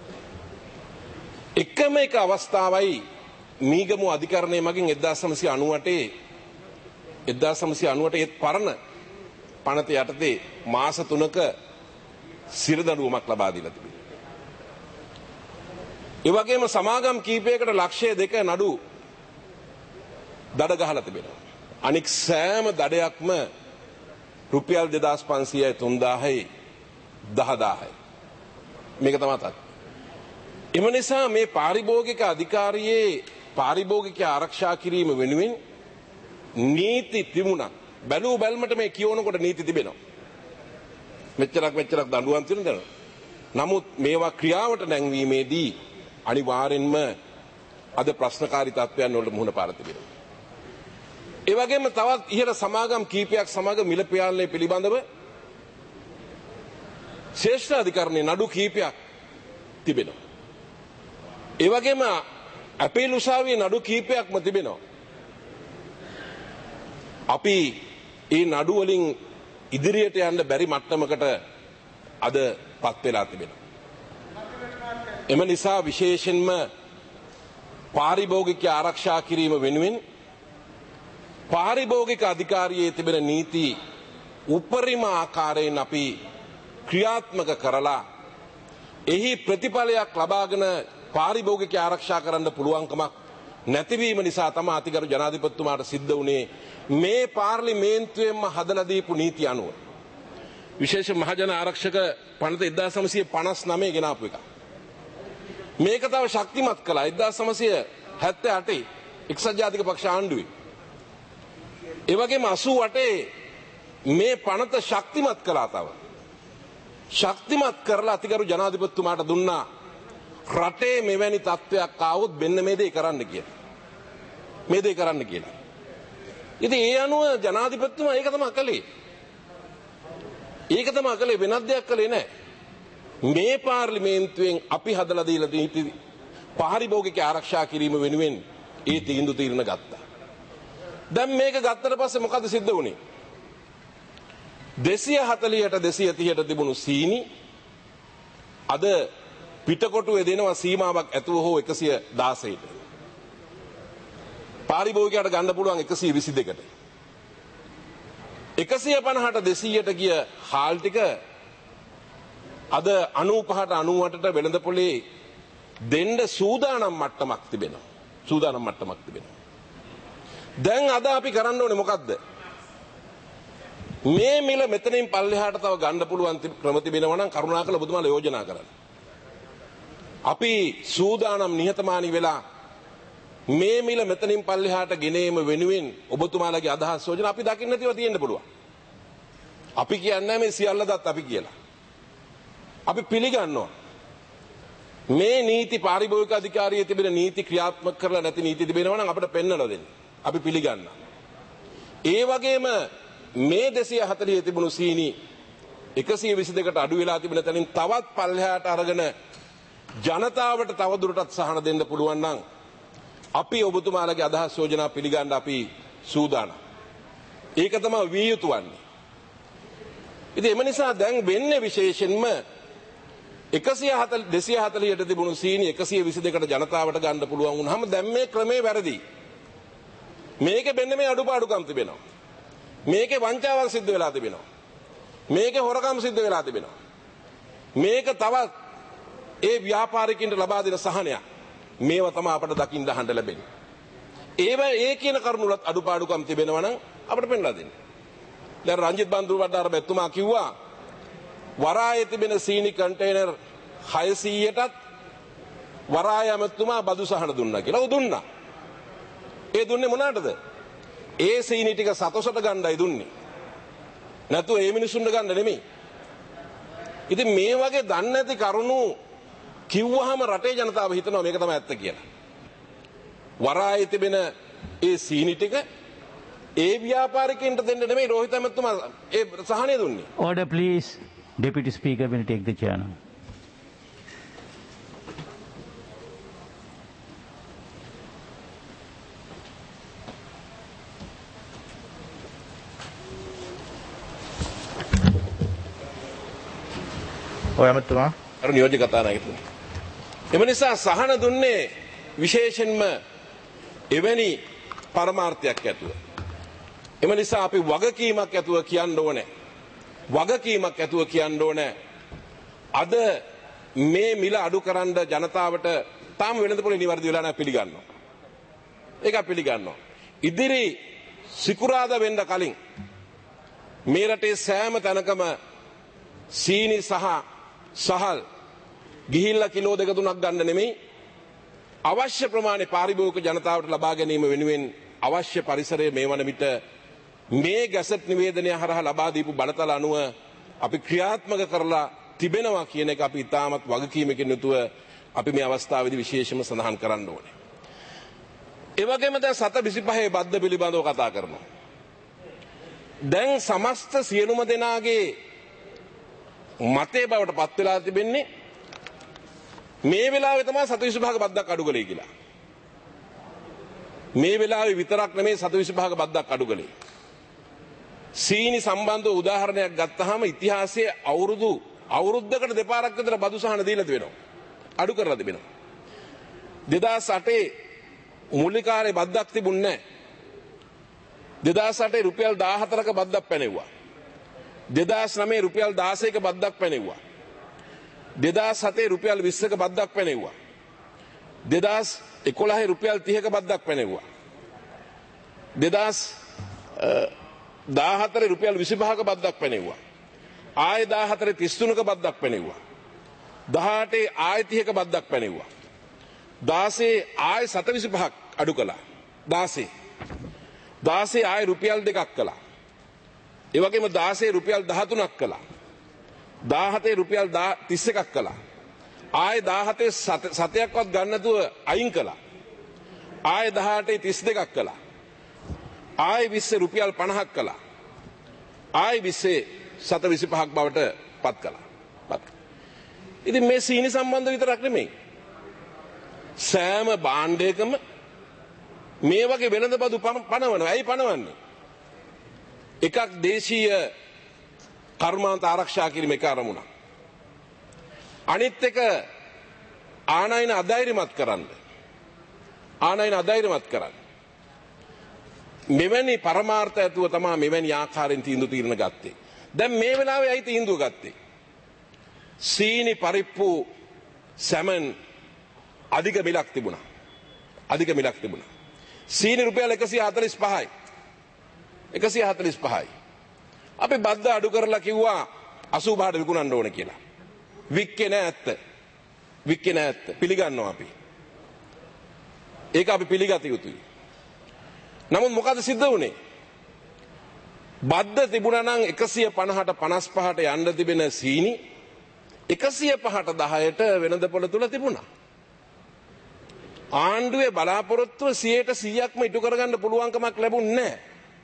එකම එක අවස්ථාවයි මීගමු අධිකරණයේ මගින් එක්දාස් නවසිය අනූඅටේ එක්දාස් නවසිය අනූඅට ඒත් පරණ පනත යටතේ මාස තුනක සිරදඬුවමක් ලබා දීලා තිබෙනවා. ඒ වගේම සමාගම් කීපයකට ලක්ෂය දෙක නඩු දඩ ගහලා තිබෙනවා. අනික් සෑම දඩයක්ම රුපියල් දෙදාස් පන්සීයයි තුන්දාහයි දහදාහයි. මේක තමයි තත්. එම නිසා මේ පාරිභෝගික අධිකාරියේ පාරිභෝගික ආරක්ෂා කිරීම වෙනුවෙන් නීති තිබුණා. බැලූ බැල්මට මේ කියවනකොට නීති තිබෙනවා. මෙච්චරක් මෙච්චරක් දඬුවම් තියෙනවා. නමුත් මේවා ක්‍රියාවට නැංවීමේදී අනිවාර්යෙන්ම අද ප්‍රශ්නකාරී තත්ත්වයන් වලට මුහුණ පාර තිබෙනවා. ඒ වගේම තවත් ඉහළ සමාගම් කීපයක් සමග මිල ප්‍රයාණය පිළිබඳව ශ්‍රේෂ්ඨ අධිකරණයේ නඩු කීපයක් තිබෙනවා. ඒ වගේම අපේල් උසාවියේ නඩු කීපයක්ම තිබෙනවා. අපි ඒ නඩු වලින් ඉදිරියට යන්න බැරි මට්ටමකට අද පත් වෙලා තිබෙනවා. එම නිසා විශේෂයෙන්ම පාරිභෝගික ආරක්ෂා කිරීම වෙනුවෙන් පාරිභෝගික අධිකාරියේ තිබෙන නීති උපරිම ආකාරයෙන් අපි ක්‍රියාත්මක කරලා එහි ප්‍රතිඵලයක් ලබාගෙන පාරිභෝගික ආරක්ෂා කරන්න පුළුවන්කමක් නැතිවීම නිසා තමයි අතිගරු ජනාධිපතිතුමාට සිද්ධ වුණේ මේ පාර්ලිමේන්තුවෙන්ම හදලා දීපු නීති අනුව විශේෂ මහජන ආරක්ෂක පනත එක්දාස් නවසිය පනස් නවය ගෙනාපු එක. මේක තව ශක්තිමත් කළා එක්දාස් නවසිය හැත්තෑ අටේ එක්සත් ජාතික පක්ෂ ආණ්ඩුවේ. ඒ වගේම අසූ අටේ මේ පනත ශක්තිමත් කළා තව. ශක්තිමත් කරලා අතිගරු ජනාධිපතිතුමාට දුන්නා රටේ මෙවැනි තත්ත්වයක් ආවොත් මෙන්න මේ දේ කරන්න කියලා. මේ දේ කරන්න කියලා. ඉතින් ඒ අනුව ජනාධිපතිතුමා ඒක තමයි කළේ. ඒක තමයි කළේ වෙනත් දෙයක් කළේ නැහැ. මේ පාර්ලිමේන්තුවෙන් අපි හදලා දීලා නීති පාරිභෝගික ආරක්ෂා කිරීම වෙනුවෙන් ඒ තීන්දුව తీරන ගත්තා. දැන් මේක ගත්තට පස්සේ මොකද සිද්ධ වුනේ? දෙසිය හතළිහට දෙසිය තිහට තිබුණු සීනි අද පිටකොටුවේ දෙනවා සීමාවක් ඇතුව හෝ එකසිය දාසයට. පාරිභෝගිකයට ගන්න පුළුවන් එකසිය විසි දෙකට. එකසිය පනහට දෙසීයට ගිය හාල් ටික අද අනූපහට අනූඅටට වෙළඳපොලේ දෙන්න සූදානම් මට්ටමක් තිබෙනවා. සූදානම් මට්ටමක් තිබෙනවා. දැන් අද අපි කරන්න ඕනේ මොකද්ද? මේ මිල මෙතනින් පල්ලෙහාට තව ගන්න පුළුවන් ක්‍රම තිබෙනවා නම් කරුණාකර ඔබතුමාලා යෝජනා කරන්න. අපි සූදානම් නිහතමානී වෙලා මේ මිල මෙතනින් පල්ලෙහාට ගෙනීම වෙනුවෙන් ඔබතුමාලගේ අදහස් යෝජනා අපි දකින්න නැතිව තියෙන්න පුළුවන්. අපි කියන්නේ මේ සියල්ල දත් අපි කියලා. අපි පිළිගන්නවා. මේ නීති පාරිභෝගික අධිකාරියේ තිබෙන නීති ක්‍රියාත්මක කරලා නැති නීති තිබෙනවා නම් අපිට පෙන්වලා දෙන්න. අපි පිළිගන්නවා. ඒ වගේම මේ දෙසිය හතළිහේ තිබුණු සීනි එකසිය විසි දෙකට අඩු වෙලා තිබෙන තැනින් තවත් පල්ලෙහාට අරගෙන ජනතාවට තව දුරටත් සහන දෙන්න පුළුවන් නම් අපි ඔබතුමාලගේ අදහස් යෝජනා පිළිගන්න අපි සූදානම්. ඒක තමයි විය යුතු වන්නේ. ඉතින් එම නිසා දැන් වෙන්නේ විශේෂයෙන්ම එකසිය හතළිහ දෙසිය හතළිහට තිබුණු සීනි එකසිය විසි දෙකට ජනතාවට ගන්න පුළුවන් වුණාම දැන් මේ ක්‍රමේ වැරදි. මේකේ වෙන්නේ මේ අඩුපාඩුකම් තිබෙනවා. මේකේ වංචාවක් සිද්ධ වෙලා තිබෙනවා. මේකේ හොරකම් සිද්ධ වෙලා තිබෙනවා. මේක තවත් ඒ ව්‍යාපාරිකින්ට ලබා දෙන සහනයක්. මේවා තමයි අපිට දකින්න අහන්න ලැබෙන්නේ. ඒව ඒ කියන කරුණු වලත් අඩුපාඩුකම් තිබෙනවා නම් අපිට පෙන්ලා දෙන්න. දැන් රංජිත් බන්දුරුවඩාර බැතුමා කිව්වා වරායේ තිබෙන සීනි කන්ටේනර් හයසීයටත් වරාය ඇමතුමා බදු සහන දුන්නා කියලා. ඔව් දුන්නා. ඒ දුන්නේ මොනකටද? ඒ සීනි ටික සතොසට ගන්නයි දුන්නේ. නැතු ඒ මිනිසුන්ට ගන්න නෙමෙයි. ඉතින් මේ වගේ දන්නේ නැති කරුණු කිව්වහම රටේ ජනතාව හිතනවා මේක තමයි ඇත්ත කියලා. වරායේ තිබෙන ඒ සීනි ටික ඒ ව්‍යාපාරිකයන්ට දෙන්න නෙමෙයි රෝහිත ඇමතුමා ඒ සහනය දුන්නේ. Order please. Deputy Speaker will take the chair now. ඔය ඇමතුමා අර නියෝජ්‍ය කතානායකතුමා. එම නිසා සහන දුන්නේ විශේෂයෙන්ම එවැනි පරමාර්ථයක් ඇතුව. එම නිසා අපි වගකීමක් ඇතුව කියන්න ඕනේ. වගකීමක් ඇතුව කියන්න ඕනේ. අද මේ මිල අඩු කරන්න ජනතාවට තාම වෙළඳපොලේ නිවැරදි වෙලා නැහැ පිළිගන්නවා. ඒක පිළිගන්නවා. ඉදිරි සිකුරාදා වෙන්න කලින් මේ රටේ සෑම තැනකම සීනි සහ සහල් ගිහිල්ලා කිලෝ දෙක තුනක් ගන්න නෙමෙයි අවශ්‍ය ප්‍රමාණය පාරිභෝගික ජනතාවට ලබා ගැනීම වෙනුවෙන් අවශ්‍ය පරිසරය මේ වන විට මේ ගැසට් නිවේදනය හරහා ලබා දීපු බලතල අනුව අපි ක්‍රියාත්මක කරලා තිබෙනවා කියන එක අපි ඉතාමත් වගකීමකින් යුතුව අපි මේ අවස්ථාවේදී විශේෂයෙන්ම සඳහන් කරන්න ඕනේ. ඒ වගේම දැන් සත විසිපහේ බද්ද පිළිබඳව කතා කරනවා. දැන් සමස්ත සියලුම දෙනාගේ මතේ බවට පත් වෙලා තිබෙන්නේ මේ වෙලාවේ තමයි සත විසිපහක බද්දක් අඩු කළේ කියලා. මේ වෙලාවේ විතරක් නෙමෙයි සත විසිපහක බද්දක් අඩු කළේ. සීනි සම්බන්ධ උදාහරණයක් ගත්තාම ඉතිහාසයේ අවුරුදු අවුරුද්දකට දෙපාරක් විතර බදු සහන දීලා තිබෙනවා. අඩු කරලා තිබෙනවා. දෙදාස් අටේ මූලිකාරේ බද්දක් තිබුණේ නැහැ. දෙදාස් අටේ රුපියල් දාහතරක බද්දක් පැනෙව්වා. දෙදාස් නවයේ රුපියල් දාසයක බද්දක් පැනෙව්වා. දෙදාස් හතේ රුපියල් විස්සක බද්දක් පැනෙව්වා. දෙදාස් එකොළහේ රුපියල් තිහක බද්දක් පැනෙව්වා. දෙදාස් දාහතරේ රුපියල් විසිපහක බද්දක් පැනෙව්වා. ආය දාහතරේ තිස්තුනක බද්දක් පැනෙව්වා. දහඅටේ ආය තිහක බද්දක් පැනෙව්වා. දාසේ ආය සත විසිපහක් අඩු කළා. දාසේ දාසේ ආය රුපියල් දෙකක් කළා. ඒ වගේම දාසේ රුපියල් දහතුනක් කළා. දාහතේ රුපියල් තිස් එකක් කළා. ආය දාහතේ සතයක්වත් ගන්න නැතුව අයින් කළා. ආය දහඅටේ තිස් දෙකක් කළා. ආය විස්සේ රුපියල් පනහක් කළා. ආය විස්සේ සත විසිපහක් බවට පත් කළා. පත්. ඉතින් මේ සීනි සම්බන්ධ විතරක් නෙමෙයි. සෑම භාණ්ඩයකම මේ වගේ වෙළඳ බදු පනවනවා. ඇයි පනවන්නේ? එකක් දේශීය කර්මාන්ත ආරක්ෂා කිරීම එක අරමුණක්. අනිත් එක ආනයන අධෛර්යමත් කරන්න. ආනයන අධෛර්යමත් කරන්න. මෙවැනි පරමාර්ථ ඇතුව තමයි මෙවැනි ආකාරයෙන් තීන්දුව తీරන ගත්තේ. දැන් මේ වෙලාවේ ඇයි තීන්දුව ගත්තේ? සීනි පරිප්පු සැමන් අධික මිලක් තිබුණා. අධික මිලක් තිබුණා. සීනි රුපියල් එකසිය හතළිස් පහයි. එකසිය හතළිස් පහයි. අපි බද්ද අඩු කරලා කිව්වා අසූපහට විකුණන්න ඕන කියලා. වික්කේ නෑ ඇත්ත. වික්කේ නෑ ඇත්ත. පිළිගන්නවා අපි. ඒක අපි පිළිගත යුතුයි. නමුත් මොකද සිද්ධ වුණේ? බද්ද තිබුණා නම් එකසිය පනහට පනස් පහට යන්න තිබෙන සීනි එකසිය පහට දහයට වෙළඳපොළ තුල තිබුණා. ආණ්ඩුවේ බලාපොරොත්තුව සියයට සීයක්ම ඉටු කරගන්න පුළුවන්කමක් ලැබුණේ නැහැ.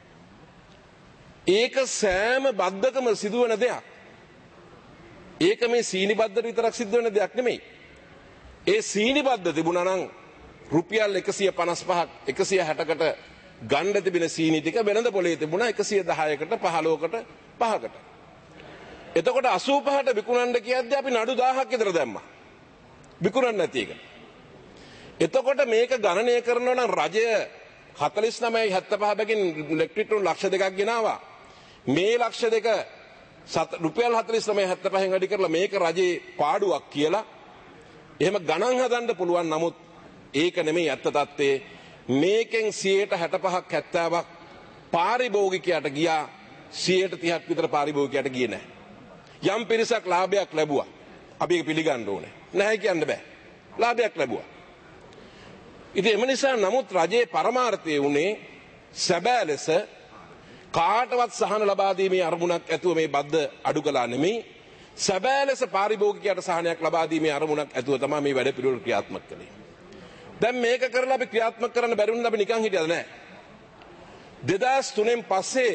ඒක සෑම බද්දකම සිදුවන දෙයක්. ඒක මේ සීනි බද්දට විතරක් සිද්ධ වෙන දෙයක් නෙමෙයි. ඒ සීනි බද්ද තිබුණා නම් රුපියල් එකසිය පනස් පහක් එකසිය හැටකට ගන්න තිබෙන සීනි ටික වෙළඳ පොලේ තිබුණා එකසිය දහයකට පහළොවකට පහකට. එතකොට අසූපහට විකුණන්න කියද්දී අපි නඩු දහයක් විතර දැම්මා. විකුණන්න නැති එක. එතකොට මේක ගණනය කරනවා නම් රජය හතළිස් නවයයි හැත්තෑ පහ බැගින් ඉලෙක්ට්‍රික් ටන් ලක්ෂ දෙකක් ගෙනාවා. මේ ලක්ෂ දෙක රුපියල් හතළිස් නවය හැත්තෑ පහෙන් වැඩි කරලා මේක රජයේ පාඩුවක් කියලා එහෙම ගණන් හදන්න පුළුවන්. නමුත් ඒක නෙමෙයි ඇත්ත තත්ත්වය. මේකෙන් සියයට හැටපහක් හැත්තෑවක් පාරිභෝගිකයට ගියා. සියයට තිහක් විතර පාරිභෝගිකයට ගියේ නැහැ. යම් පිරිසක් ලාභයක් ලැබුවා. අපි ඒක පිළිගන්න ඕනේ. නැහැ කියන්න බෑ. ලාභයක් ලැබුවා. ඉතින් එම නිසා නමුත් රජයේ පරමාර්ථය උනේ සැබෑ ලෙස කාටවත් සහන ලබා දීමේ අරමුණක් ඇතුව මේ බද්ද අඩු කළා නෙමෙයි. සැබෑ ලෙස පාරිභෝගිකයට සහනයක් ලබා දීමේ අරමුණක් ඇතුව තමයි මේ වැඩ පිළිවෙල ක්‍රියාත්මක කළේ. දැන් මේක කරලා අපි ක්‍රියාත්මක කරන්න බැරි වුණා. අපි නිකන් හිටියද නැහැ. දෙදාස් තුනෙන් පස්සේ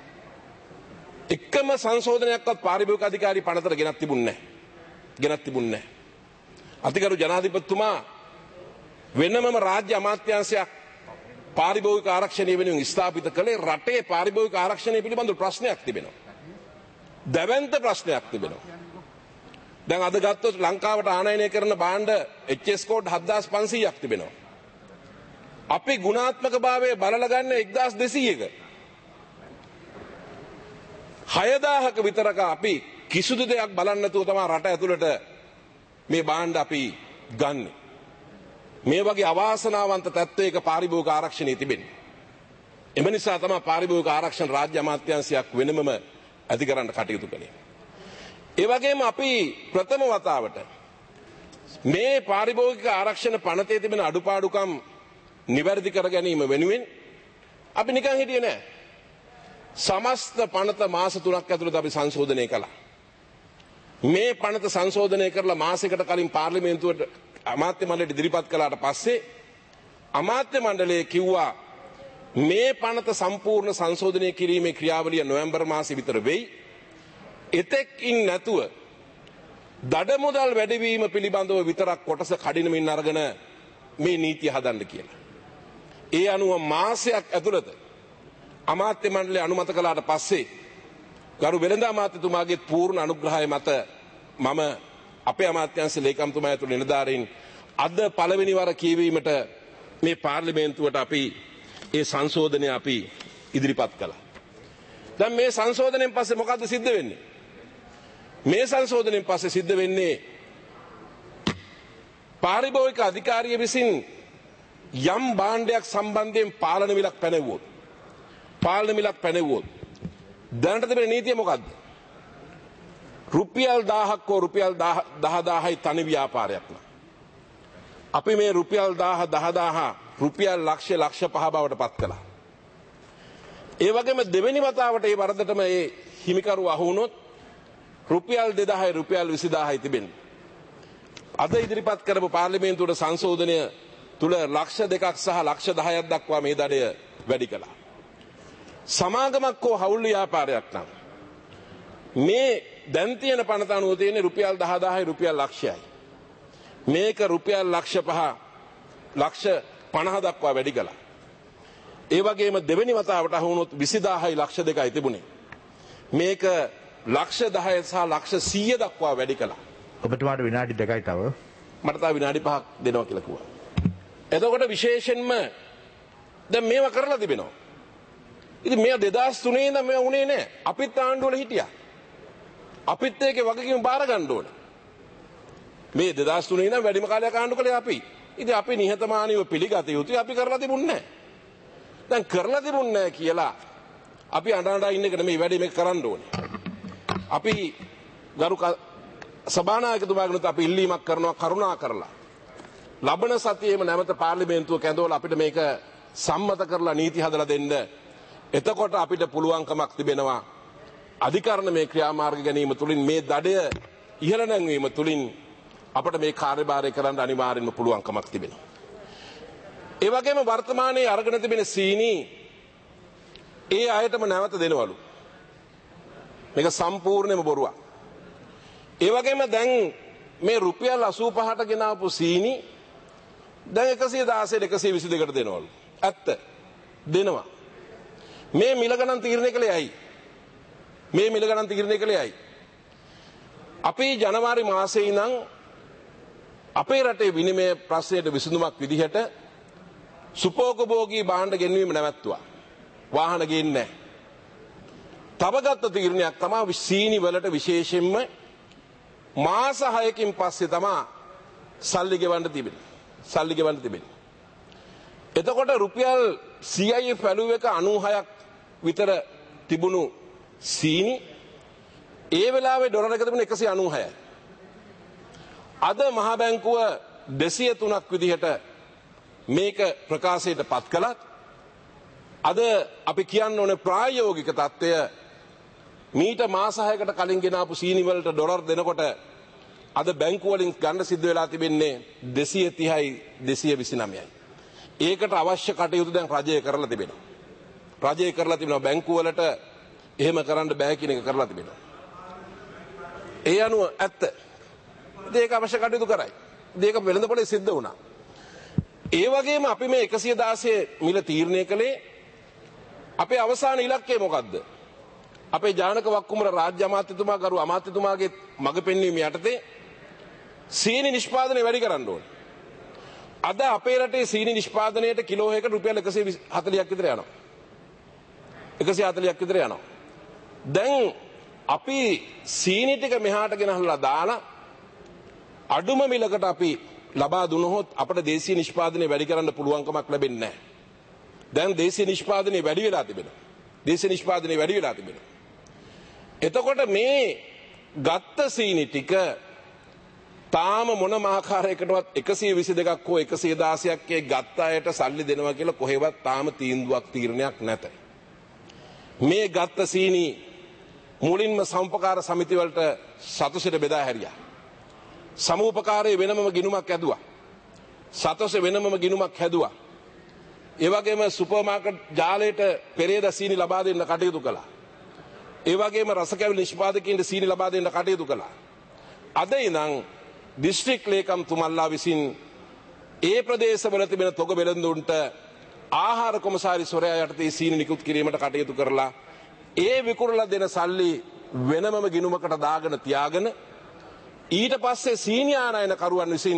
එකම සංශෝධනයක්වත් පාරිභෝගික අධිකාරී පනතට ගෙනත් තිබුණේ නැහැ. ගෙනත් තිබුණේ නැහැ. අතිගරු ජනාධිපතිතුමා වෙනමම රාජ්‍ය අමාත්‍යාංශයක් පාරිභෝගික ආරක්ෂණය වෙනුවෙන් ස්ථාපිත කළේ රටේ පාරිභෝගික ආරක්ෂණය පිළිබඳව ප්‍රශ්නයක් තිබෙනවා. දැවැන්ත ප්‍රශ්නයක් තිබෙනවා. දැන් අද ගත්තොත් ලංකාවට ආනයනය කරන භාණ්ඩ එච් එස් කෝඩ් හත්දාස් පන්සීයක් තිබෙනවා. අපි ගුණාත්මක භාවය බලලා ගන්න එක්දාස් දෙසීයක. හයදාහක විතරක අපි කිසිදු දෙයක් බලන්න නැතුව තමයි රට ඇතුළට මේ භාණ්ඩ අපි ගන්න. මේ වගේ අවාසනාවන්ත තත්ත්වයක පාරිභෝගික ආරක්ෂණය තිබෙන්නේ. එම නිසා තමයි පාරිභෝගික ආරක්ෂණ රාජ්‍ය අමාත්‍යාංශයක් වෙනමම ඇති කරන්න කටයුතු කළේ. ඒ වගේම අපි ප්‍රථම වතාවට මේ පාරිභෝගික ආරක්ෂණ පනතේ තිබෙන අඩුපාඩුකම් නිවැරදි කර ගැනීම වෙනුවෙන් අපි නිකන් හිටියේ නෑ. සමස්ත පනත මාස තුනක් ඇතුළත අපි සංශෝධනය කළා. මේ පනත සංශෝධනය කරලා මාසයකට කලින් පාර්ලිමේන්තුවට අමාත්‍ය මණ්ඩලයට ඉදිරිපත් කළාට පස්සේ අමාත්‍ය මණ්ඩලය කිව්වා මේ පනත සම්පූර්ණ සංශෝධනය කිරීමේ ක්‍රියාවලිය නොවැම්බර් මාසෙ විතර වෙයි. එතෙක්ින් නැතුව දඩ මුදල් වැඩිවීම පිළිබඳව විතරක් කොටස කඩිනමින් අරගෙන මේ නීතිය හදන්න කියලා. ඒ අනුව මාසයක් ඇතුළත අමාත්‍ය මණ්ඩලය අනුමත කළාට පස්සේ ගරු වෙළඳ අමාත්‍යතුමාගේ පූර්ණ අනුග්‍රහය මත මම අපේ අමාත්‍යාංශ ලේකම්තුමා ඇතුළු නිලධාරීන් අද පළවෙනි වර කියවීමට මේ පාර්ලිමේන්තුවට අපි ඒ සංශෝධනය අපි ඉදිරිපත් කළා. දැන් මේ සංශෝධනයෙන් පස්සේ මොකද්ද සිද්ධ වෙන්නේ? මේ සංශෝධනයෙන් පස්සේ සිද්ධ වෙන්නේ පාරිභෝගික අධිකාරිය විසින් යම් භාණ්ඩයක් සම්බන්ධයෙන් පාලන මිලක් පැනෙවුවොත් පාලන මිලක් පැනෙවුවොත් දැනට තිබෙන නීතිය මොකද්ද? රුපියල් දහයක් හෝ රුපියල් දහදාහයි තනි ව්‍යාපාරයක් න. අපි මේ රුපියල් දහහ දහදාහ රුපියල් ලක්ෂ ලක්ෂ පහ බවට පත් කළා. ඒ වගේම දෙවෙනි වතාවට මේ වරදටම මේ හිමිකරු අහු වුණොත් රුපියල් දෙදාහයි රුපියල් විසිදාහයි තිබෙනවා. අද ඉදිරිපත් කරපු පාර්ලිමේන්තුවේ සංශෝධනය තුල ලක්ෂ දෙකක් සහ ලක්ෂ දහයක් දක්වා මේ දඩය වැඩි කළා. සමාගමක් හෝ හවුල් ව්‍යාපාරයක් නම් මේ දැන් තියෙන පනත අනුව තියෙන රුපියල් දහදාහයි රුපියල් ලක්ෂයයි. මේක රුපියල් ලක්ෂ පහ ලක්ෂ පනහ දක්වා වැඩි කළා. ඒ වගේම දෙවෙනි වතාවට අහු වුණොත් විසිදාහයි ලක්ෂ දෙකයි තිබුණේ. මේක ලක්ෂ දහය සහ ලක්ෂ සීය දක්වා වැඩි කළා. ඔබතුමාට විනාඩි දෙකයි තව. මට තව විනාඩි පහක් දෙනවා කියලා කිව්වා. එතකොට විශේෂයෙන්ම දැන් මේවා කරලා තිබෙනවා. ඉතින් මේවා දෙදාස් තුනේ ඉඳන් මේවා උනේ නැහැ. අපිත් ආණ්ඩුවල හිටියා. අපිත් ඒකේ වගකීම බාර ගන්න ඕනේ. මේ දෙදාස් තුනේ ඉඳන් වැඩිම කාලයක් ආණ්ඩු කළේ අපි. ඉතින් අපි නිහතමානීව පිළිගත යුතුයි. අපි කරලා තිබුණේ නැහැ. දැන් කරලා තිබුණේ නැහැ කියලා අපි අඬ අඬ ඉන්න එක නෙමෙයි වැඩි මේක කරන්න ඕනේ. අපි ගරු සභානායකතුමාගෙනුත් අපි ඉල්ලීමක් කරනවා කරුණා කරලා. ලබන සතියේම නැවත පාර්ලිමේන්තුව කැඳවලා අපිට මේක සම්මත කරලා නීති හදලා දෙන්න. එතකොට අපිට පුළුවන්කමක් තිබෙනවා අධිකරණ මේ ක්‍රියාමාර්ග ගැනීම තුලින් මේ දඩය ඉහළ නැංවීම තුලින් අපිට මේ කාර්යභාරය කරන්න අනිවාර්යෙන්ම පුළුවන්කමක් තිබෙනවා. ඒ වගේම වර්තමානයේ අරගෙන තිබෙන සීනි ඒ අයටම නැවත දෙනවලු. මේක සම්පූර්ණයෙන්ම බොරුවක්. ඒ වගේම දැන් මේ රුපියල් අසූපහට ගෙනාවු සීනි දැන් එකසිය දාසයට එකසිය විසි දෙකට දෙනවලු. ඇත්ත දෙනවා. මේ මිල ගණන් තීරණය කළේ ඇයි? මේ මිල ගණන් තීරණය කළේ ඇයි? අපි ජනවාරි මාසයේ ඉඳන් අපේ රටේ විනිමය ප්‍රශ්නයට විසඳුමක් විදිහට සුපෝකභෝගී භාණ්ඩ ගෙන්වීම නැවැත්තුවා. වාහන ගේන්නේ නැහැ. තව ගත්ත තීරණයක් තමයි සීනි වලට විශේෂයෙන්ම මාස හයකින් පස්සේ තමයි සල්ලි ගෙවන්න තිබෙන්නේ. සල්ලි ගෙවන්න තිබෙන්නේ. එතකොට රුපියල් සීයයි වැලියු එක අනූහයක් විතර තිබුණු සීනි ඒ වෙලාවේ ඩොලර් එක තිබුණ එකසිය අනූහයයි. අද මහ බැංකුව දෙසිය තුනක් විදිහට මේක ප්‍රකාශයට පත් කළත් අද අපි කියන්න ඕනේ ප්‍රායෝගික තත්ත්වය මීට මාස හයකට කලින් ගෙනාපු සීනි වලට ඩොලර් දෙනකොට අද බැංකු වලින් ගන්න සිද්ධ වෙලා තිබෙන්නේ දෙසිය තිහයි දෙසිය විසිනවයයි. ඒකට අවශ්‍ය කටයුතු දැන් රජය කරලා තිබෙනවා. රජය කරලා තිබෙනවා බැංකු වලට එහෙම කරන්න බෑ කියන එක කරලා තිබෙනවා. ඒ අනුව ඇත්ත. ඒක අවශ්‍ය කටයුතු කරයි. ඒක වෙළඳපොලේ සිද්ධ වුණා. ඒ වගේම අපි මේ එකසිය දාසය මිල තීරණය කළේ අපේ අවසාන ඉලක්කය මොකද්ද? අපේ ජානක වක්කුමර රාජ්‍ය අමාත්‍යතුමා ගරු අමාත්‍යතුමාගේ මඟ පෙන්වීම යටතේ සීනි නිෂ්පාදනය වැඩි කරන්න ඕනේ. අද අපේ රටේ සීනි නිෂ්පාදනයේට කිලෝ එකකට රුපියල් එකසිය හතළිහක් විතර යනවා. එකසිය හතළිහක් විතර යනවා. දැන් අපි සීනි ටික මෙහාට ගෙනහලා දාලා අඩුම මිලකට අපි ලබා දුනොත් අපට දේශීය නිෂ්පාදනය වැඩි කරන්න පුළුවන්කමක් ලැබෙන්නේ නැහැ. දැන් දේශීය නිෂ්පාදනය වැඩි වෙලා තිබෙනවා. දේශීය නිෂ්පාදනය වැඩි වෙලා තිබෙනවා. එතකොට මේ ගත්ත සීනි ටික තාම මොනම ආකාරයකටවත් එකසිය විසි දෙකක් හෝ එකසිය දාසයක් ගත්ත අයට සල්ලි දෙනවා කියලා කොහෙවත් තාම තීන්දුවක් තීරණයක් නැත. මේ ගත්ත සීනි මුලින්ම සම්පකාර සමිති වලට සතුටට බෙදා හැරියා. සමූපකාරයේ වෙනමම ගිණුමක් ඇදුවා. සතොසේ වෙනමම ගිණුමක් හැදුවා. ඒ වගේම සුපර් මාකට් ජාලයට පෙරේද සීනි ලබා දෙන්න කටයුතු කළා. ඒ වගේම රසකැවිලි නිෂ්පාදකයන්ට සීනි ලබා දෙන්න කටයුතු කළා. අද ඉඳන් දිස්ත්‍රික් ලේකම්තුමල්ලා විසින් ඒ ප්‍රදේශවල තිබෙන තොග වෙළඳුන්ට ආහාර කොමසාරිස්වරයා යටතේ සීනි නිකුත් කිරීමට කටයුතු කරලා ඒ විකුණලා දෙන සල්ලි වෙනමම ගිණුමකට දාගෙන තියාගෙන ඊට පස්සේ සීනි ආනයන කරුවන් විසින්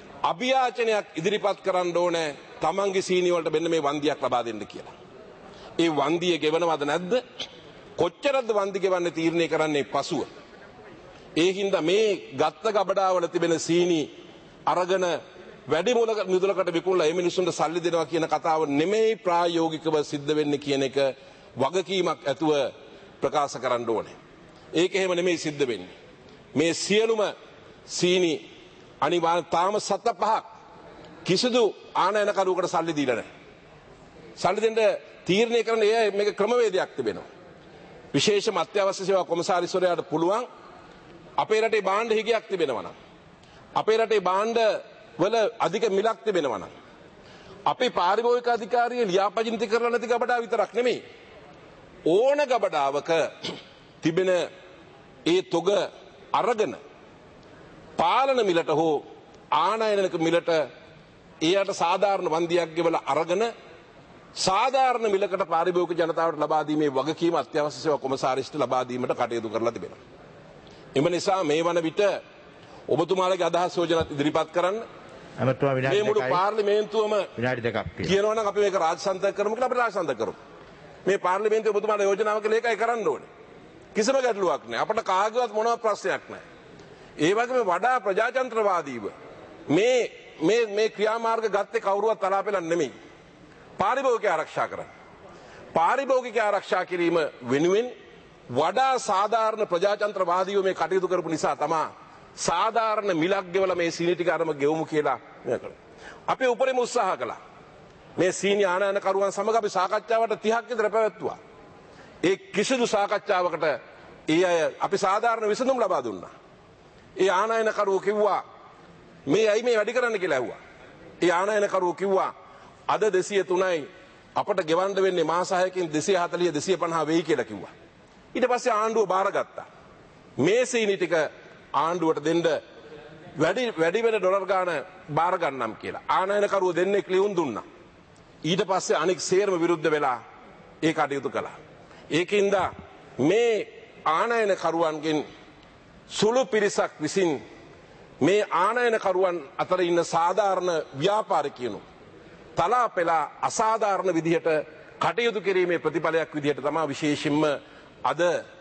අභියාචනයක් ඉදිරිපත් කරන්න ඕනේ තමන්ගේ සීනි වලට මෙන්න මේ වන්දියක් ලබා දෙන්න කියලා. ඒ වන්දිය ගෙවනවද නැද්ද? කොච්චරද වන්දි ගෙවන්නේ තීරණය කරන්නේ පසුව. ඒ හින්දා මේ ගත්ත ගබඩාවල තිබෙන සීනි අරගෙන වැඩි මුදලකට විකුණලා ඒ මිනිස්සුන්ට සල්ලි දෙනවා කියන කතාව නෙමෙයි ප්‍රායෝගිකව සිද්ධ වෙන්නේ කියන එක වගකීමක් ඇතුව ප්‍රකාශ කරන්න ඕනේ. ඒක එහෙම නෙමෙයි සිද්ධ වෙන්නේ. මේ සියලුම සීනි අනිවාර්ය තාම සත පහක් කිසිදු ආනයනකරුවකට සල්ලි දීලා නැහැ. සල්ලි දෙන්න තීරණය කරන්න ඒ මේක ක්‍රමවේදයක් තිබෙනවා. විශේෂම අත්‍යවශ්‍ය සේවා කොමසාරිස්වරයාට පුළුවන් අපේ රටේ භාණ්ඩ හිගයක් තිබෙනවා නම් අපේ රටේ භාණ්ඩ වල අධික මිලක් තිබෙනවා නම් අපේ පාරිභෝගික අධිකාරිය ලියාපදිංචි කරලා නැති ගබඩාව විතරක් නෙමෙයි ඕන ගබඩාවක තිබෙන ඒ තොග අරගෙන පාලන මිලට හෝ ආනයනක මිලට එයට සාධාරණ වන්දියක් ගෙවලා අරගෙන සාධාරණ මිලකට පාරිභෝගික ජනතාවට ලබා දීමේ වගකීම අත්‍යවශ්‍ය සේවා කොමසාරිස්ට ලබා දීමට කටයුතු කරලා තිබෙනවා. එම නිසා මේ වන විට ඔබතුමාලගේ අදහස් යෝජනාත් ඉදිරිපත් කරන්න. අමතුමා විනාඩි මේ මුළු දෙකයි. පාර්ලිමේන්තුවම විනාඩි දෙකක් තියෙනවා. කියනවා නම් අපි මේක රාජසන්තක කරමු කියලා අපි රාජසන්තක කරමු. මේ පාර්ලිමේන්තුවේ ඔබතුමාලා යෝජනාව කියලා ඒකයි කරන්න ඕනේ. කිසිම ගැටලුවක් නැහැ. අපිට කාගේවත් මොනවත් ප්‍රශ්නයක් නැහැ. ඒ වගේම වඩා ප්‍රජාතන්ත්‍රවාදීව මේ මේ මේ ක්‍රියාමාර්ග ගත්තේ කවුරුවත් තලාපෙලක් නෙමෙයි. පාරිභෝගික ආරක්ෂා කරන්න. පාරිභෝගික ආරක්ෂා කිරීම වෙනුවෙන් වඩා සාධාරණ ප්‍රජාතන්ත්‍රවාදීව මේ කටයුතු කරපු නිසා තමයි සාධාරණ මිලක් ගෙවලා මේ සීනි ටික අරම ගෙවමු කියලා මේ කළා. අපි උපරිම උත්සාහ කළා. මේ සීනි ආනයනකරුවන් සමග අපි සාකච්ඡාවට තිහක් විතර පැවැත්තුවා. ඒ කිසිදු සාකච්ඡාවකට ඒ අය අපි සාධාරණ විසඳුම් ලබා දුන්නා. ඒ ආනයනකරුවෝ කිව්වා මේ ඇයි මේ වැඩි කරන්න කියලා ඇහුවා. ඒ ආනයනකරුවෝ කිව්වා අද දෙසිය තුනයි අපට ගෙවන්න වෙන්නේ මාස හයකින් දෙසිය හතලිය දෙසිය පනහ වෙයි කියලා කිව්වා. ඊට පස්සේ ආණ්ඩුව බාරගත්තා. මේ සීනි ටික ආණ්ඩුවට දෙන්න වැඩි වැඩි වෙන ඩොලර් ගාන බාර ගන්නම් කියලා. ආනයනකරුවෝ දෙන්නෙක් ලියුම් දුන්නා. ඊට පස්සේ අනෙක් සේරම විරුද්ධ වෙලා ඒ කටයුතු කළා. ඒකින්ද මේ ආනයනකරුවන්ගෙන් සුළු පිරිසක් විසින් මේ ආනයනකරුවන් අතර ඉන්න සාධාරණ ව්‍යාපාරිකයනු තලා පෙලා අසාධාරණ විදිහට කටයුතු කිරීමේ ප්‍රතිඵලයක් විදිහට තමයි විශේෂයෙන්ම අද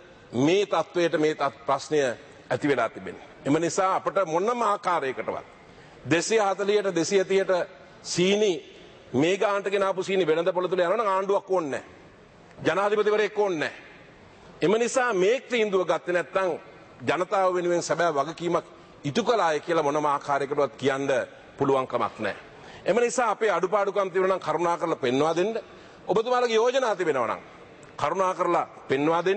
මේ තත්වයට මේ ප්‍රශ්නය ඇති වෙලා තිබෙන්නේ. එම නිසා අපට මොනම ආකාරයකටවත් දෙසිය හතලියට දෙසිය තිහට සීනි මේ ගානට ගෙනාපු සීනි වෙළඳපොළ තුල යනවනම් ආණ්ඩුවක් ඕනේ නැහැ. ජනාධිපතිවරයෙක් ඕනේ නැහැ. එම නිසා මේ තීන්දුව ගත්තේ නැත්නම් ජනතාව වෙනුවෙන් සැබෑ වගකීමක් ඉටු කළාය කියලා මොනම ආකාරයකටවත් කියන්න පුළුවන් කමක් නැහැ. එම නිසා අපේ අඩුපාඩුකම් තිබුණා නම් කරුණා කරලා පෙන්වා දෙන්න. ඔබතුමාලගේ යෝජනා තිබෙනවා නම් කරුණා කරලා පෙන්වා දෙන්න.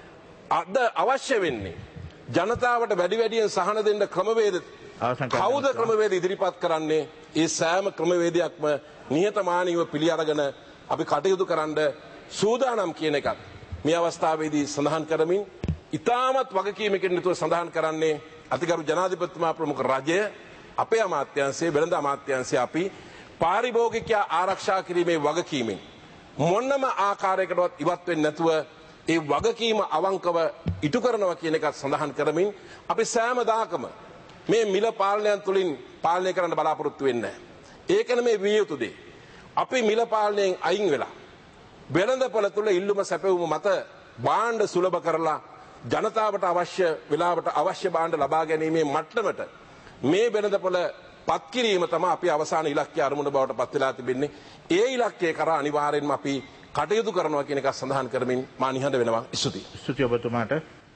අද අවශ්‍ය වෙන්නේ ජනතාවට වැඩි වැඩියෙන් සහන දෙන්න ක්‍රමවේද කවුද ක්‍රමවේද ඉදිරිපත් කරන්නේ? ඒ සෑම ක්‍රමවේදයක්ම නිහතමානීව පිළි අරගෙන අපි කටයුතු කරන්න සූදානම් කියන එකත් මේ අවස්ථාවේදී සඳහන් කරමින් ඉතාමත් වගකීමකින් යුතුව සඳහන් කරන්නේ අතිගරු ජනාධිපතිතුමා ප්‍රමුඛ රජය අපේ අමාත්‍යාංශයේ වෙළඳ අමාත්‍යාංශයේ අපි පාරිභෝගිකයා ආරක්ෂා කිරීමේ වගකීමෙන් මොනම ආකාරයකටවත් ඉවත් වෙන්නේ නැතුව ඒ වගකීම අවංකව ඉටු කරනවා කියන එකත් සඳහන් කරමින් අපි සෑමදාකම මේ මිල පාලනයන් තුලින් පාලනය කරන්න බලාපොරොත්තු වෙන්නේ නැහැ. ඒකනේ මේ විය යුතු දේ. අපි මිල පාලනයෙන් අයින් වෙලා වෙළඳපොළ තුල ඉල්ලුම සැපෙවුම මත භාණ්ඩ සුලභ කරලා ජනතාවට අවශ්‍ය වෙලාවට අවශ්‍ය භාණ්ඩ ලබා ගැනීමේ මට්ටමට මේ වෙළඳපොළ පත් කිරීම තමයි අපි අවසාන ඉලක්කය අරමුණ බවට පත් වෙලා තිබෙන්නේ. ඒ ඉලක්කය කරා අනිවාර්යෙන්ම අපි කටයුතු කරනවා කියන එක සඳහන් කරමින් මා නිහඬ වෙනවා. ස්තුතියි. ස්තුතියි ඔබතුමාට.